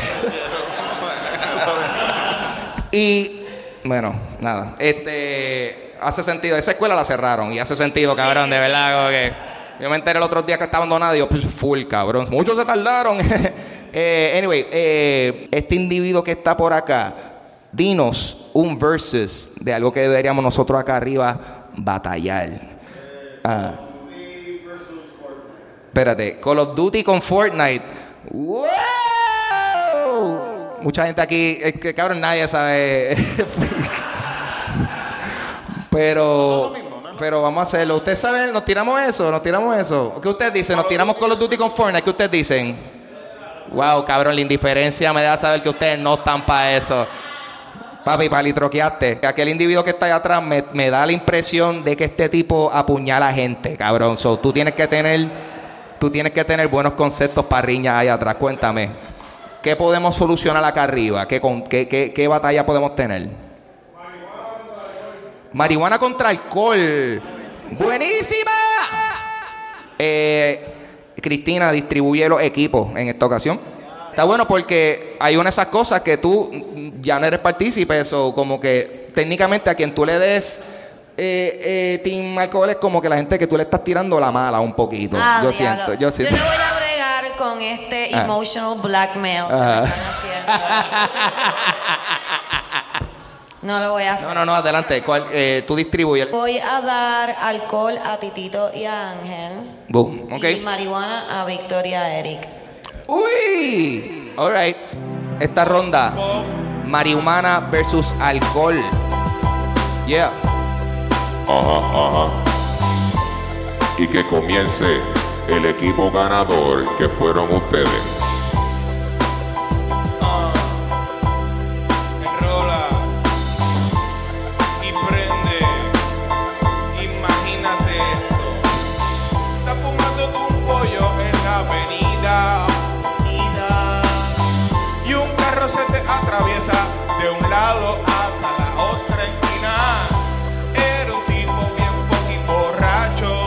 y bueno, nada, hace sentido. Esa escuela la cerraron y hace sentido, cabrón, de verdad, como que yo me enteré el otro día que estaba abandonado y yo, pues, full, cabrón. Muchos se tardaron. Anyway, este individuo que está por acá, dinos un versus de algo que deberíamos nosotros acá arriba batallar. Espérate, Call of Duty con Fortnite. ¡Wow! Mucha gente aquí, es que cabrón, nadie sabe. Pero vamos a hacerlo. ¿Ustedes saben? ¿Nos tiramos eso? ¿Qué ustedes dicen? ¿Nos tiramos Call of Duty con Fortnite? ¿Qué ustedes dicen? Wow, cabrón, la indiferencia me da a saber que ustedes no están para eso. Papi, palitroqueaste. Aquel individuo que está allá atrás me da la impresión de que este tipo apuñala a gente, cabrón. So, tú tienes que tener buenos conceptos para riñas allá atrás. Cuéntame, ¿qué podemos solucionar acá arriba? ¿Qué batalla podemos tener? Marihuana contra alcohol. ¡Buenísima! Cristina distribuye los equipos en esta ocasión. Está bueno porque hay una de esas cosas que tú ya no eres partícipe, eso como que técnicamente a quien tú le des team alcohol es como que la gente que tú le estás tirando la mala un poquito. Yo siento. Yo no voy a bregar con este emotional blackmail que me están haciendo. No lo voy a hacer. No, adelante. Tú distribuyes. Voy a dar alcohol a Titito y a Ángel. Boom. Ok. Y marihuana a Victoria y a Eric. Uy. All right. Esta ronda, marihuana versus alcohol. Yeah. Ajá. Y que comience el equipo ganador que fueron ustedes? Enrola y prende. Imagínate esto. Estás fumando un pollo en la avenida. Y un carro se te atraviesa de un lado hasta la otra esquina. Era un tipo bien fucking borracho.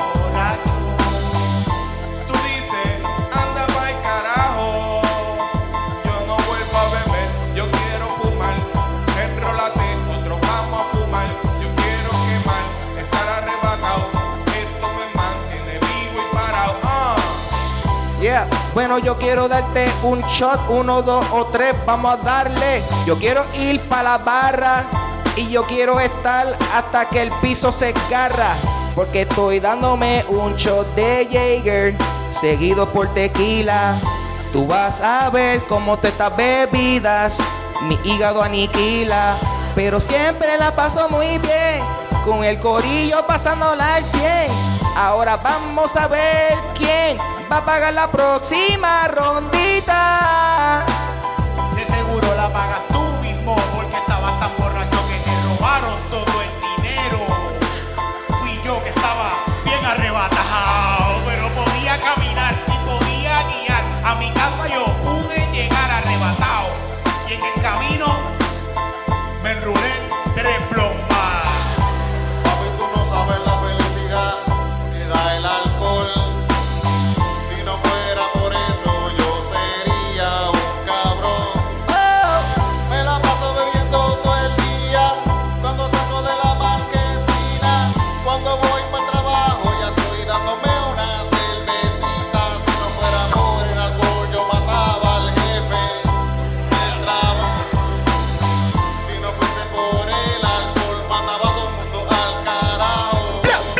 Tú dices, anda pa'l carajo. Yo no vuelvo a beber, yo quiero fumar. Enrólate, otro vamos a fumar. Yo quiero quemar, estar arrebatado. Esto me mantiene vivo y parado. Yeah. Bueno, yo quiero darte un shot, 1, 2 o 3, vamos a darle. Yo quiero ir pa' la barra y yo quiero estar hasta que el piso se esgarra. Porque estoy dándome un shot de Jaeger, seguido por tequila. Tú vas a ver cómo te estas bebidas mi hígado aniquila. Pero siempre la paso muy bien, con el corillo pasándola al 100. Ahora vamos a ver quién va a pagar la próxima rondita. De seguro la pagas tú mismo, porque estabas tan borracho que te robaron todo el dinero. Fui yo que estaba bien arrebatado, pero podía caminar y podía guiar. A mi casa yo pude llegar arrebatado, y en el camino me enrolé 3 plombas. Papi, tú no sabes la felicidad que da el alcohol. Si no fuera por eso, yo sería un cabrón. Me la paso bebiendo todo el día. Cuando salgo de la marquesina, cuando voy para el trabajo, ya estoy dándome una cervecita. Si no fuera por el alcohol, yo mataba al jefe del trabajo. Si no fuese por el alcohol, mandaba a todo el mundo al carajo.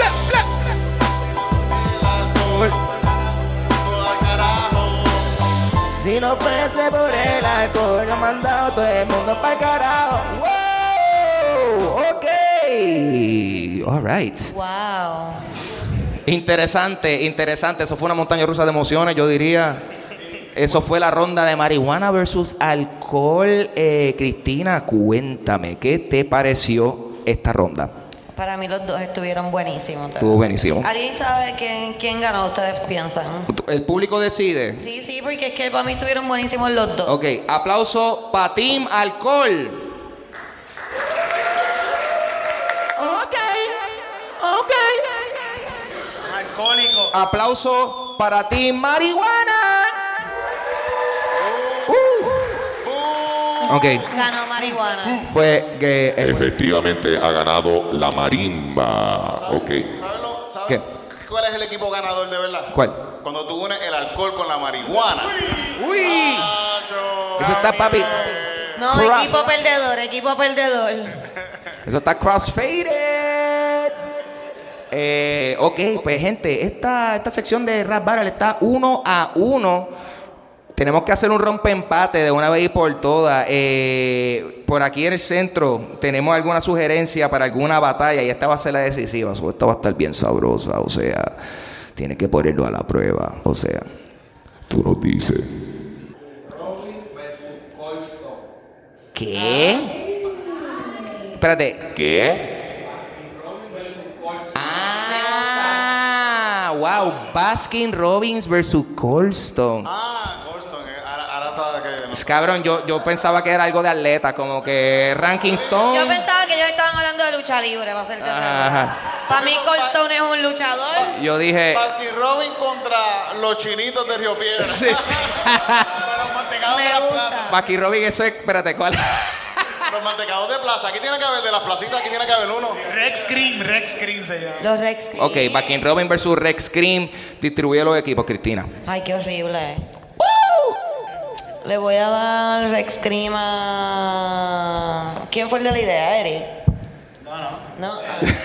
El alcohol, todo al carajo. Si no fuese por el alcohol, yo he mandado todo el mundo para el carajo. ¡Wow! Ok. All right. Wow. Interesante, interesante. Eso fue una montaña rusa de emociones, yo diría. Eso fue la ronda de marihuana versus alcohol. Cristina, cuéntame, ¿qué te pareció esta ronda? Para mí los dos estuvieron buenísimos. Estuvo buenísimo. ¿Alguien sabe quién ganó? ¿Ustedes piensan? ¿El público decide? Sí, porque es que para mí estuvieron buenísimos los dos. Ok, aplauso para Team Alcohol. Ok. Alcohólico. Aplauso para Team Marihuana. Ok, Ganó marihuana. fue que... Efectivamente ha ganado la marimba. Ok. ¿Sabes ¿Qué? cuál es el equipo ganador de verdad? ¿Cuál? Cuando tú unes el alcohol con la marihuana. ¡Uy! Macho, Eso está, papi. No, Cross. equipo perdedor. Eso está crossfaded. Ok, pues gente, esta sección de Rap Battle está 1-1. Tenemos que hacer un rompeempate de una vez y por todas. Por aquí en el centro, ¿tenemos alguna sugerencia para alguna batalla? Y esta va a ser la decisiva. So, esta va a estar bien sabrosa. O sea, tiene que ponerlo a la prueba. O sea, Tú nos dices. ¿qué? Espérate. ¿Qué? Wow. Baskin Robbins versus Cold Stone. Colston, ahora está que no. Cabrón, yo pensaba que era algo de atleta, como que Ranking Stone. Yo pensaba que ellos estaban hablando de lucha libre, para ser Ajá. Para mí Colstone es un luchador. Yo dije. Baskin Robin contra los chinitos de Río Piedra. Sí, sí. Para los mantecados Me de la gusta. plaza. Baskin Robbins, eso es. Espérate, ¿cuál? Los mantecados de plaza. Aquí tiene que haber de las placitas, aquí tiene que haber uno. Rex Cream se llama. Los Rex. Ok, Baskin Robbins versus Rex Cream. Distribuye los equipos, Cristina. Ay, qué horrible. Le voy a dar Rex Cream a... ¿Quién fue el de la idea, Eric? No.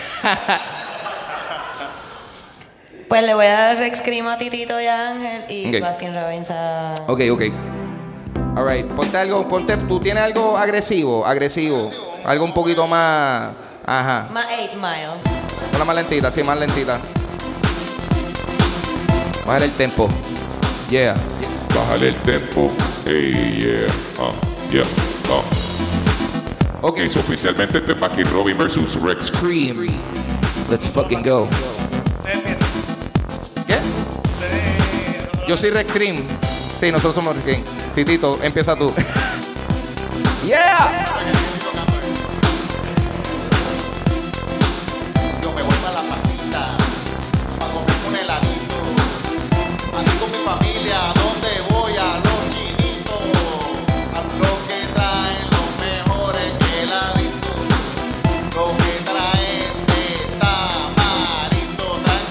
Pues le voy a dar Rex Cream a Titito y a Ángel y Ok. Baskin Robbins a... Ok. Alright, tú tienes algo agresivo. Algo un poquito más. Ajá. Más 8 Miles. Una más lentita, sí, más lentita. Bájale el tempo. Yeah. Bájale el tempo. Hey, yeah. Yeah. Ok, so oficialmente este es Bucky Robin versus Rex. Cream. Let's fucking go. ¿Qué? Yo soy Rex Cream. Sí, nosotros somos Rex Cream. Titito, empieza tú. Yeah. Yo me voy para la placita para comer un heladito. Aquí con mi familia, ¿a dónde voy? A los chinitos, a los que traen los mejores heladitos, los que traen de tamarindo,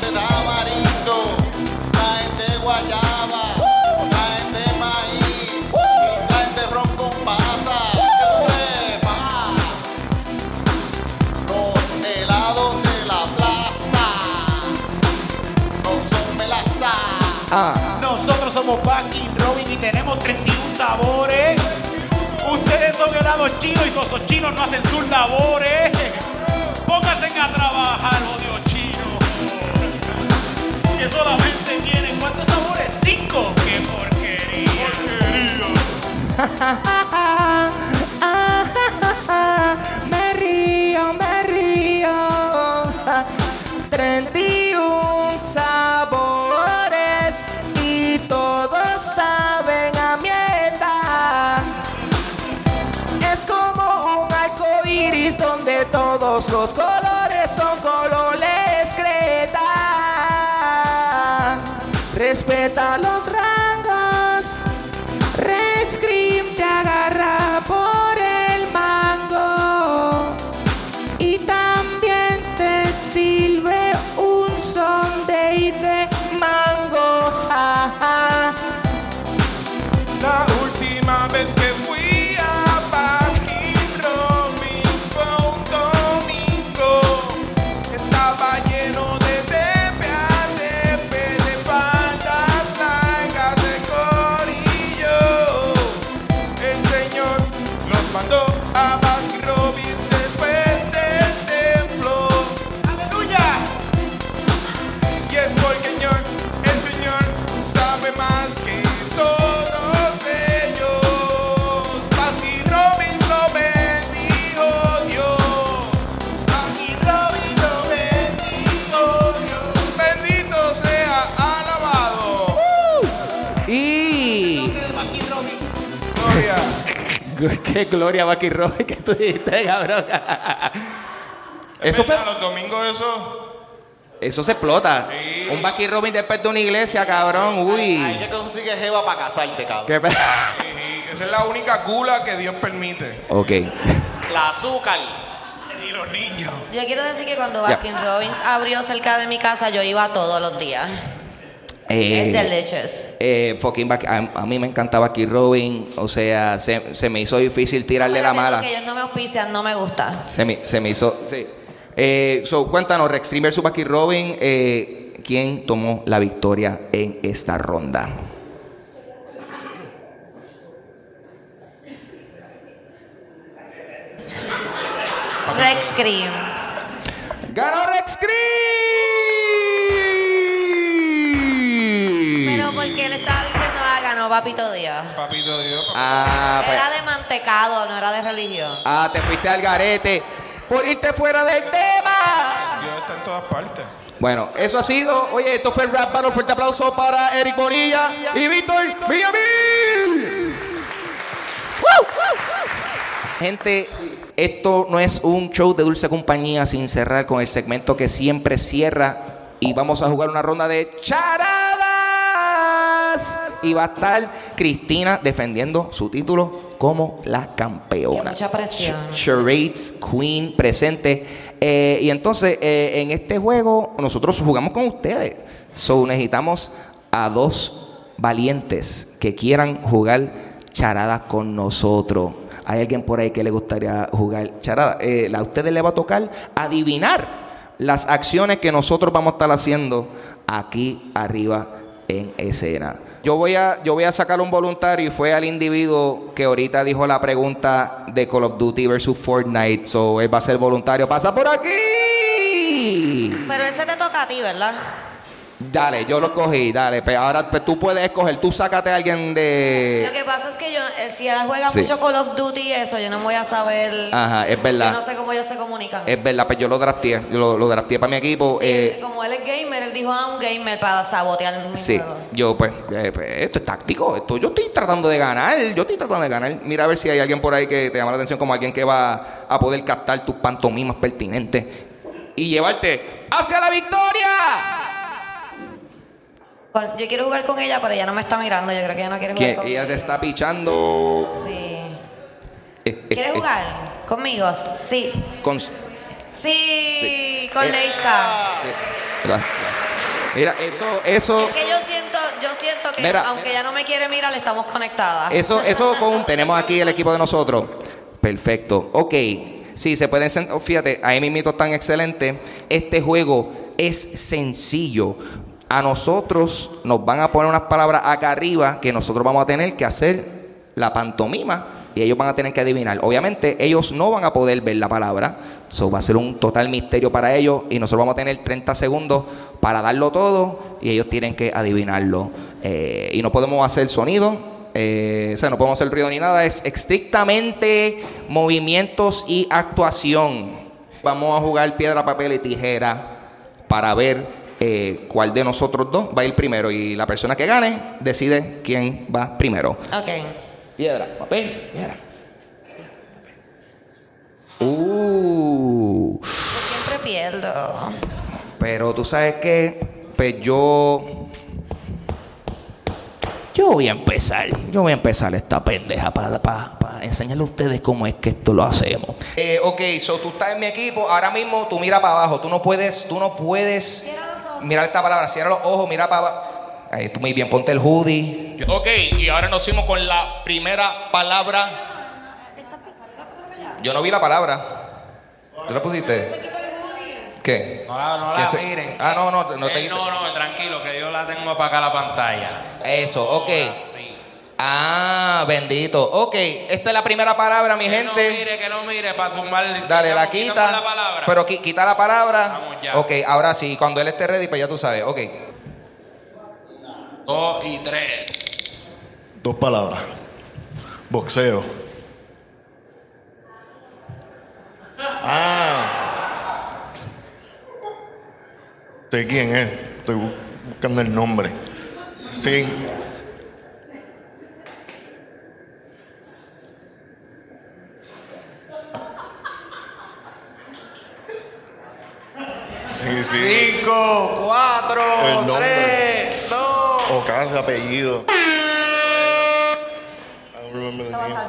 traen de guayaba, traen de maíz y traen de ron con pasa. Los helados de la plaza no son melaza. Nosotros somos Bucky Robin y tenemos 31 sabores. Ustedes son helados chinos y esos chinos no hacen sus labores. Pónganse a trabajar, odio chino. Que solamente tienen ¿cuántos sabores? 5. ¡Qué porquería! Me río. 31 sabores y todos saben a mierda. Es como un arco iris donde todos los colores son colores creta. Respeta los rangos. Red Scream te agarra por el mango y también te sirve un sundae de mango. La última vez que fui a Baskin Robbins fue un domingo. Estaba lleno de tepe de faldas largas de corillo. El Señor los mandó a Baskin Robbins después del templo. ¡Aleluya! Y es porque el Señor sabe más que todos ellos. Baskin Robbins lo bendijo Dios. Baskin Robbins lo bendijo Dios. Bendito sea, alabado. Y Gloria. qué gloria Bucky Robin que tú dijiste, cabrón. Eso fue. Los domingos Eso se explota. Sí. Un Bucky Robin después de una iglesia, cabrón. Uy. Hay que conseguir jeva para casarte, cabrón. Qué pe- esa es la única gula que Dios permite. Ok. La azúcar. Y los niños. Yo quiero decir que cuando Baskin Robbins abrió cerca de mi casa, yo iba todos los días. Es delicious. Fucking a mí me encantaba Bucky Robin. O sea, se me hizo difícil tirarle la mala. Que ellos no me auspician, no me gusta. Se me hizo. Sí. Cuéntanos, Rex Stream versus Bucky Robin. ¿Quién tomó la victoria en esta ronda? Rex Cream. ¡Ganó Rex Stream! Pero porque él estaba diciendo, ganó Papito Dios. Papito Dios. Era de mantecado, no era de religión. Te fuiste al garete por irte fuera del tema. Dios está en todas partes. Bueno, eso ha sido. Oye, esto fue el Rap Battle. Fuerte aplauso para Eric Bonilla y Víctor Villamil. Gente, esto no es un show de dulce compañía sin cerrar con el segmento que siempre cierra. Y vamos a jugar una ronda de charadas. Y va a estar Cristina defendiendo su título como la campeona. Mucha presión. Charades Queen presente. Y entonces, en este juego, nosotros jugamos con ustedes. So, necesitamos a 2 valientes que quieran jugar charadas con nosotros. ¿Hay alguien por ahí que le gustaría jugar charada? A ustedes les va a tocar adivinar las acciones que nosotros vamos a estar haciendo aquí arriba en escena. Yo voy a sacar un voluntario y fue al individuo que ahorita dijo la pregunta de Call of Duty versus Fortnite. So, él va a ser voluntario. ¡Pasa por aquí! Pero ese te toca a ti, ¿verdad? Dale, yo lo cogí, dale. Pero ahora pues, tú puedes escoger, tú sácate a alguien de... Lo que pasa es que yo, si él juega Sí. mucho Call of Duty y eso, yo no voy a saber. Ajá, es verdad. Yo no sé cómo ellos se comunican. Es verdad, pues yo lo drafteé. Yo lo drafteé para mi equipo. Como él es gamer, él dijo un gamer para sabotear mi Sí, juego. yo pues, esto es táctico. Yo estoy tratando de ganar. Mira a ver si hay alguien por ahí que te llama la atención como alguien que va a poder captar tus pantomimas pertinentes y llevarte hacia la victoria. Yo quiero jugar con ella, pero ella no me está mirando. Yo creo que ella no quiere jugar Que conmigo. ella te está pichando. Sí. ¿Quieres jugar conmigo? Sí. Con... Sí, con Leishka. Mira, eso. Es que yo siento que Mira. aunque ella no me quiere mirar, estamos conectadas. Eso tenemos aquí el equipo de nosotros. Perfecto. Ok. Sí, se pueden sentar. Fíjate, ahí mismito tan excelente. Este juego es sencillo. A nosotros nos van a poner unas palabras acá arriba que nosotros vamos a tener que hacer la pantomima y ellos van a tener que adivinar. Obviamente, ellos no van a poder ver la palabra. Eso va a ser un total misterio para ellos y nosotros vamos a tener 30 segundos para darlo todo y ellos tienen que adivinarlo. Y no podemos hacer sonido. O sea, no podemos hacer ruido ni nada. Es estrictamente movimientos y actuación. Vamos a jugar piedra, papel y tijera para ver cuál de nosotros dos va a ir primero. Y la persona que gane decide quién va primero. Ok. Piedra, papel, piedra. Yo siempre pierdo. Pero tú sabes que pues yo voy a empezar esta pendeja para enseñarle a ustedes cómo es que esto lo hacemos. Ok, so tú estás en mi equipo, ahora mismo tú mira para abajo, tú no puedes mirar esta palabra, cierra los ojos, mira para abajo. Ahí tú muy bien, ponte el hoodie. Ok, y ahora nos fuimos con la primera palabra. Yo no vi la palabra. ¿Tú la pusiste? ¿Qué? No la ¿Quién se- miren. Ah, no te No, tranquilo, que yo la tengo para acá la pantalla. Eso, ok. Ahora sí. Ah, bendito. Ok, esta es la primera palabra, mi gente. Que no mire, para zumbar. Dale, la quitamos quita. la palabra. Pero quita la palabra. Vamos ya. Ok, ahora sí, cuando él esté ready, pues ya tú sabes. Ok. 2 y 3. 2 palabras. Boxeo. Sé quién es. Estoy buscando el nombre. Sí. Sí. 5, 4, El nombre. 3, 2. O casi apellido. I don't remember the name.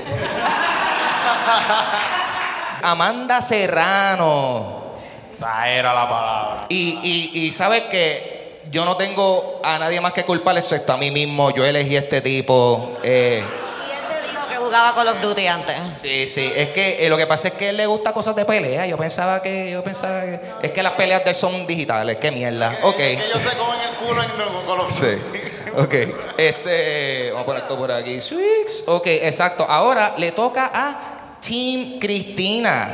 Amanda Serrano. Esa era la palabra. Y sabes que yo no tengo a nadie más que culpar excepto a mí mismo. Yo elegí este tipo. Y él te dijo que jugaba Call of Duty antes. Sí. Es que lo que pasa es que a él le gusta cosas de pelea. Yo pensaba que es que las peleas de él son digitales. Qué mierda. Ok. Que ellos se comen el culo con los Sí. Ok. Vamos a poner esto por aquí. Swix. Ok, exacto. Ahora le toca a Team Cristina.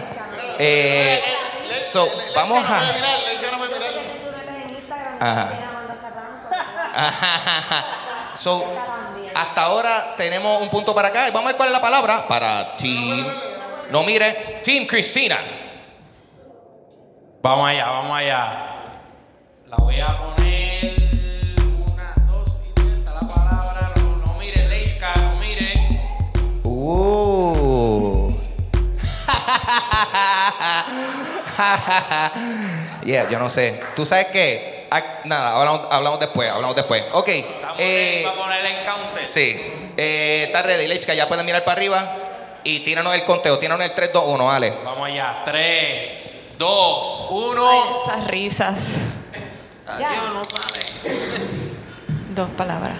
Vamos a. Ajá. So, hasta ahora tenemos un punto para acá. Vamos a ver cuál es la palabra para Team. No mire, Team Cristina. Vamos allá. La voy a poner 1, 2 y 3. Está la palabra. No mire, Leishka, no mire. Yeah, yo no sé. ¿Tú sabes qué? Nada, hablamos después. Ok. Estamos ready para poner el counter. Sí. Está ready, Leishka. Ya pueden mirar para arriba. Y tíranos el conteo. Tíranos el 3, 2, 1, Ale. Vamos allá. 3, 2, 1. Ay, esas risas. Adiós, no sale. 2 palabras.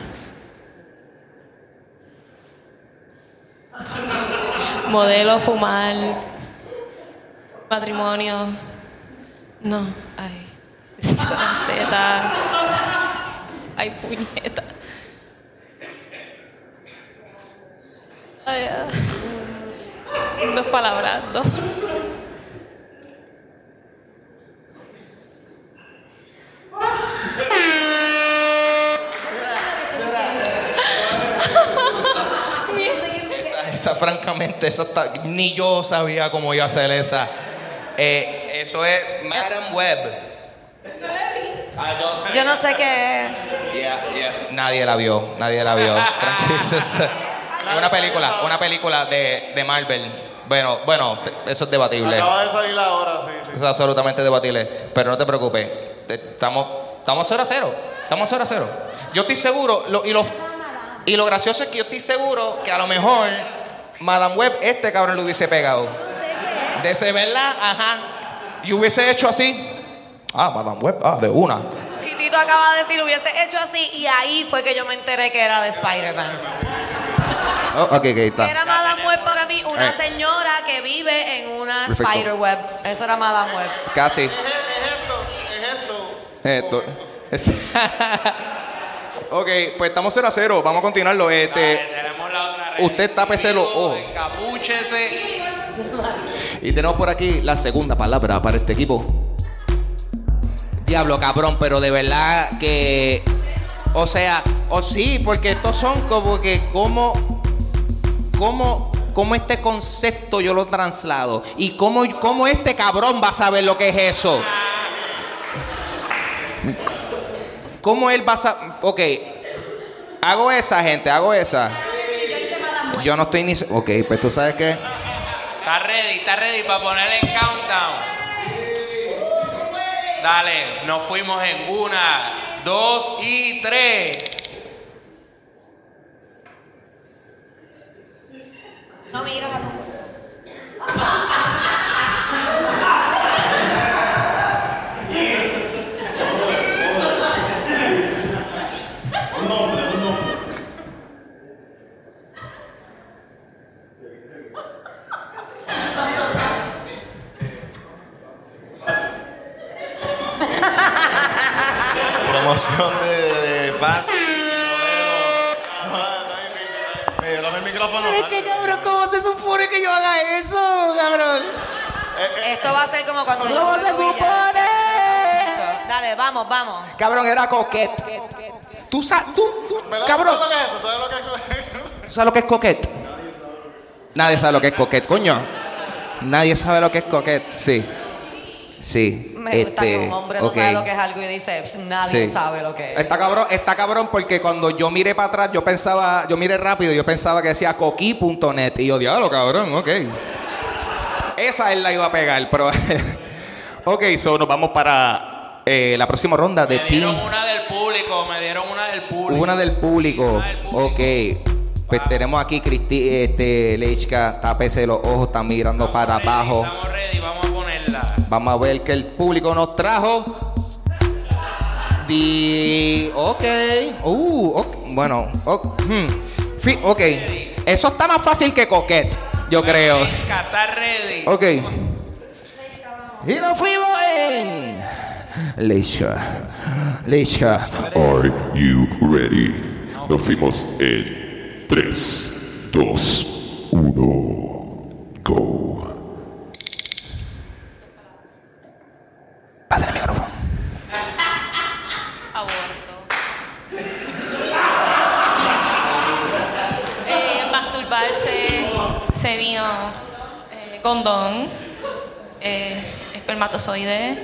Modelo, fumar, matrimonio. No, ay. Teta. Ay, puñeta. Ay, 2 palabras, 2. francamente, ni yo sabía cómo iba a hacer esa. Eso es Madam Web. Yo no sé qué es. Nadie la vio. Tranquilo. Una película de Marvel. Bueno, eso es debatible. Acaba de salir ahora, sí. Eso es absolutamente debatible. Pero no te preocupes. Estamos 0-0. Estamos 0-0. Yo estoy seguro, y lo gracioso es que yo estoy seguro que a lo mejor Madam Web, cabrón lo hubiese pegado. De ese, ¿verdad? Ajá. Y hubiese hecho así. Madam Web, de una. Y Tito acaba de decir, hubiese hecho así, y ahí fue que yo me enteré que era de Spider-Man. Ok, está. Era Madam Web para mí, una señora que vive en una Perfecto. Spider-Web. Eso era Madam Web. Casi. Es esto. Ok, pues estamos 0-0. Vamos a continuarlo. Tenemos la otra red. Usted tápese los ojos. Encapúchese. Y tenemos por aquí la segunda palabra para este equipo. Diablo, cabrón, pero de verdad que... O sea, sí, porque estos son como que... ¿Cómo este concepto yo lo traslado? ¿Y cómo este cabrón va a saber lo que es eso? ¿Cómo él va a saber? Ok, hago esa, gente, Yo no estoy ni... Ok, pues tú sabes qué. Está ready para ponerle el countdown. Dale, nos fuimos en 1, 2 y 3. No, mira. Promoción de fan. Dame el micrófono. Cabrón, ¿cómo se supone que yo haga eso, cabrón? Esto va a ser como cuando yo ¿Cómo se juego billar. supone? Dale, vamos. Cabrón, era coquette. Tú, cabrón. ¿Sabes lo que es eso? ¿Sabes lo que es? ¿Tú sabes lo que es coquette? Nadie sabe lo que es coquette, coño. Nadie sabe lo que es coquette. Sí. Me gusta que un hombre no sabe lo que es algo y dice, nadie sabe lo que es. Está cabrón porque cuando yo miré para atrás, yo miré rápido y yo pensaba que decía coqui.net. Y yo, diablo, cabrón, ok. Esa él la iba a pegar, pero... Ok, nos vamos para la próxima ronda de Me dieron Team. una del público. Una del público. Ok. Pues tenemos aquí Leichka, tápese los ojos, está mirando para abajo. Estamos ready, vamos a ponerla. Vamos a ver qué el público nos trajo. Ok. Bueno. Ok. Eso está más fácil que coquette, yo creo. Leichka, está ready. Ok. Y nos fuimos en... Leichka. Are you ready? Nos fuimos en 3, 2, 1, go. Pásale el micrófono. Aborto. Masturbarse, se vino condón, espermatozoide,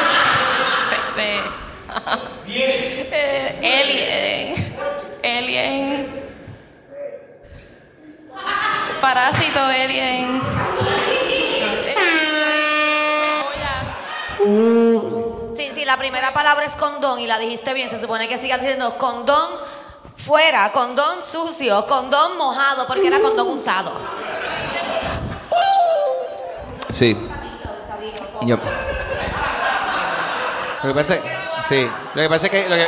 alien, parásito alien, Sí, la primera palabra es condón y la dijiste bien. Se supone que sigas diciendo condón fuera, condón sucio, condón mojado, porque era condón usado. Sí. Yo. Lo que pasa es... Sí. Lo que pasa es que...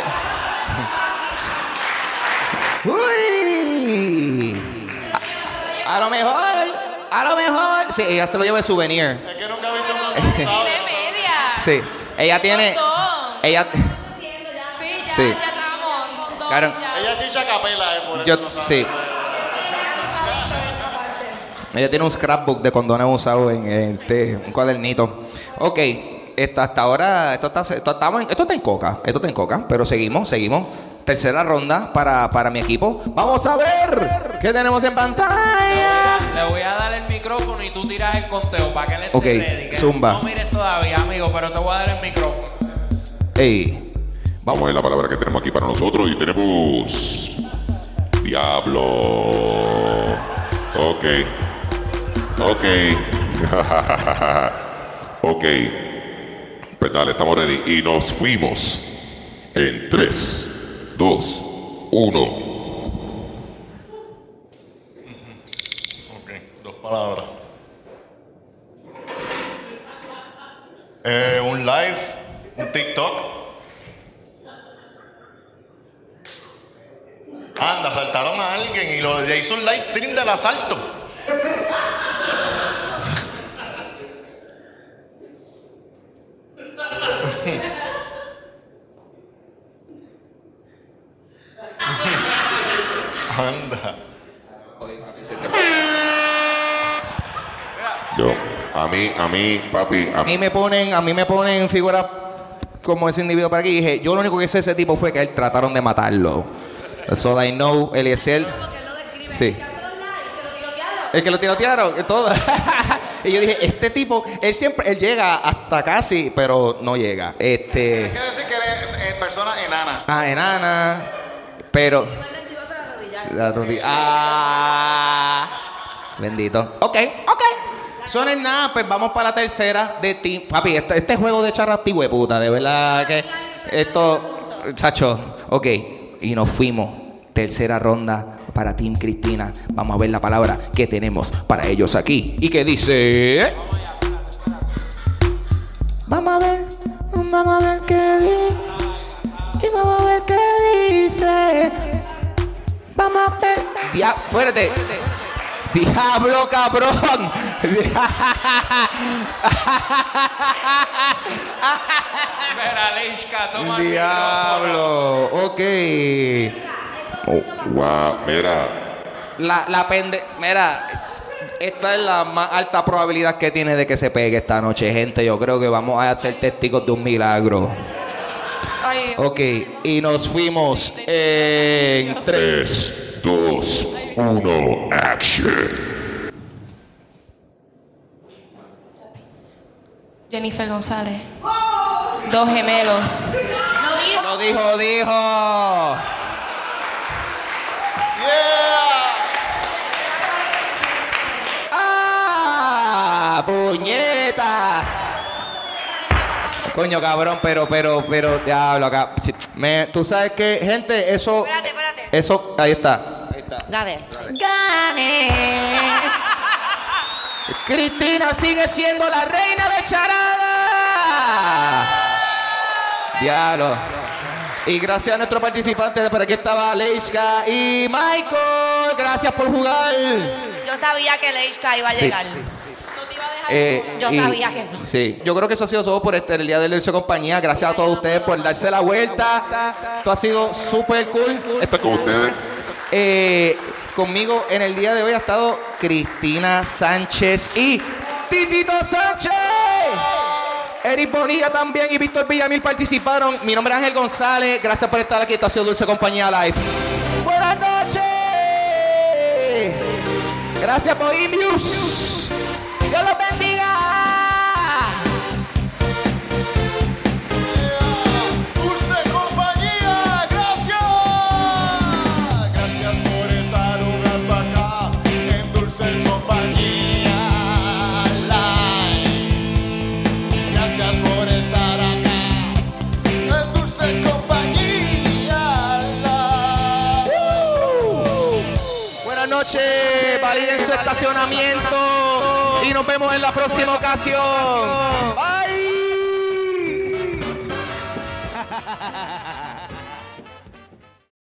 Uy. A lo mejor... Sí, ella se lo lleva de souvenir. Es que nunca he visto un tiene media. Sí. Ella tiene... Condón. Ella... Sí, ya estamos. Condón. Claro. Ya. Ella chicha capela, por eso. Yo... no sabe. Sí. Ella tiene un scrapbook de condones usados en un cuadernito. Ok. Hasta ahora, esto está en coca, pero seguimos. Tercera ronda para mi equipo. Vamos a ver qué tenemos en pantalla. Le voy a dar el micrófono y tú tiras el conteo para que él esté Ok, ready. Que zumba. No mires todavía, amigo, pero te voy a dar el micrófono. Ey. Vamos a ver la palabra que tenemos aquí para nosotros y tenemos... Diablo. Ok. Ok. Ok. Pues dale, estamos ready. Y nos fuimos. En 3, 2, 1. Ok, 2 palabras. Un live, un TikTok. Anda, asaltaron a alguien y le hizo un live stream del asalto. Anda. Yo, a mí, papi, A mí me ponen figuras como ese individuo por aquí. Y dije, yo lo único que sé de ese tipo fue que él trataron de matarlo. So I know, Eliezer. Sí. El que lo tirotearon, todo. Y yo dije, este tipo, él llega hasta casi, pero no llega. Hay que decir que eres persona enana. Enana, pero... La rodilla. Bendito. Ok. Son en nada, pues vamos para la tercera de Team. Papi, este juego de charrativo de puta, de verdad que esto, chacho, ok. Y nos fuimos. Tercera ronda para Team Cristina. Vamos a ver la palabra que tenemos para ellos aquí. ¿Y qué dice? Vamos a ver qué dice. Y vamos a ver qué dice. Vamos a ver. Espérate. Diablo, cabrón. Mira, Leishka, toma el Diablo. Ok. oh, wow, mira. Mira, esta es la más alta probabilidad que tiene de que se pegue esta noche, gente. Yo creo que vamos a ser testigos de un milagro. Ay, Ok, y nos fuimos en 3, 2, 1, action. Jennifer González. 2 gemelos. Lo dijo. ¡Ah! ¡Puñeta! Coño, cabrón, pero, diablo, acá. Sí, tú sabes que, gente, eso. Espérate. Eso, ahí está. Dale. Cristina sigue siendo la reina de charada. Diablo. Y gracias a nuestros participantes, por aquí estaba Leishka y Michael. Gracias por jugar. Yo sabía que Leishka iba a Sí, llegar. sí. No te iba a dejar Yo sabía que no. Sí, yo creo que eso ha sido todo por el día del Dulce Compañía. Gracias a todos ustedes por darse la vuelta. Esto ha sido súper cool. Con ustedes. Conmigo en el día de hoy ha estado Cristina Sánchez y Titito Sánchez. Eric Bonilla también y Víctor Villamil participaron. Mi nombre es Ángel González. Gracias por estar aquí. Esto ha sido Dulce Compañía Live. Buenas noches. Gracias por Bohemius. Dios los bendiga. Dulce Compañía, gracias. Gracias por estar un rato acá en Dulce Compañía Live. Gracias por estar acá en Dulce Compañía Live. Buenas noches. Validen su estacionamiento. Y nos vemos en la próxima ocasión. Bye.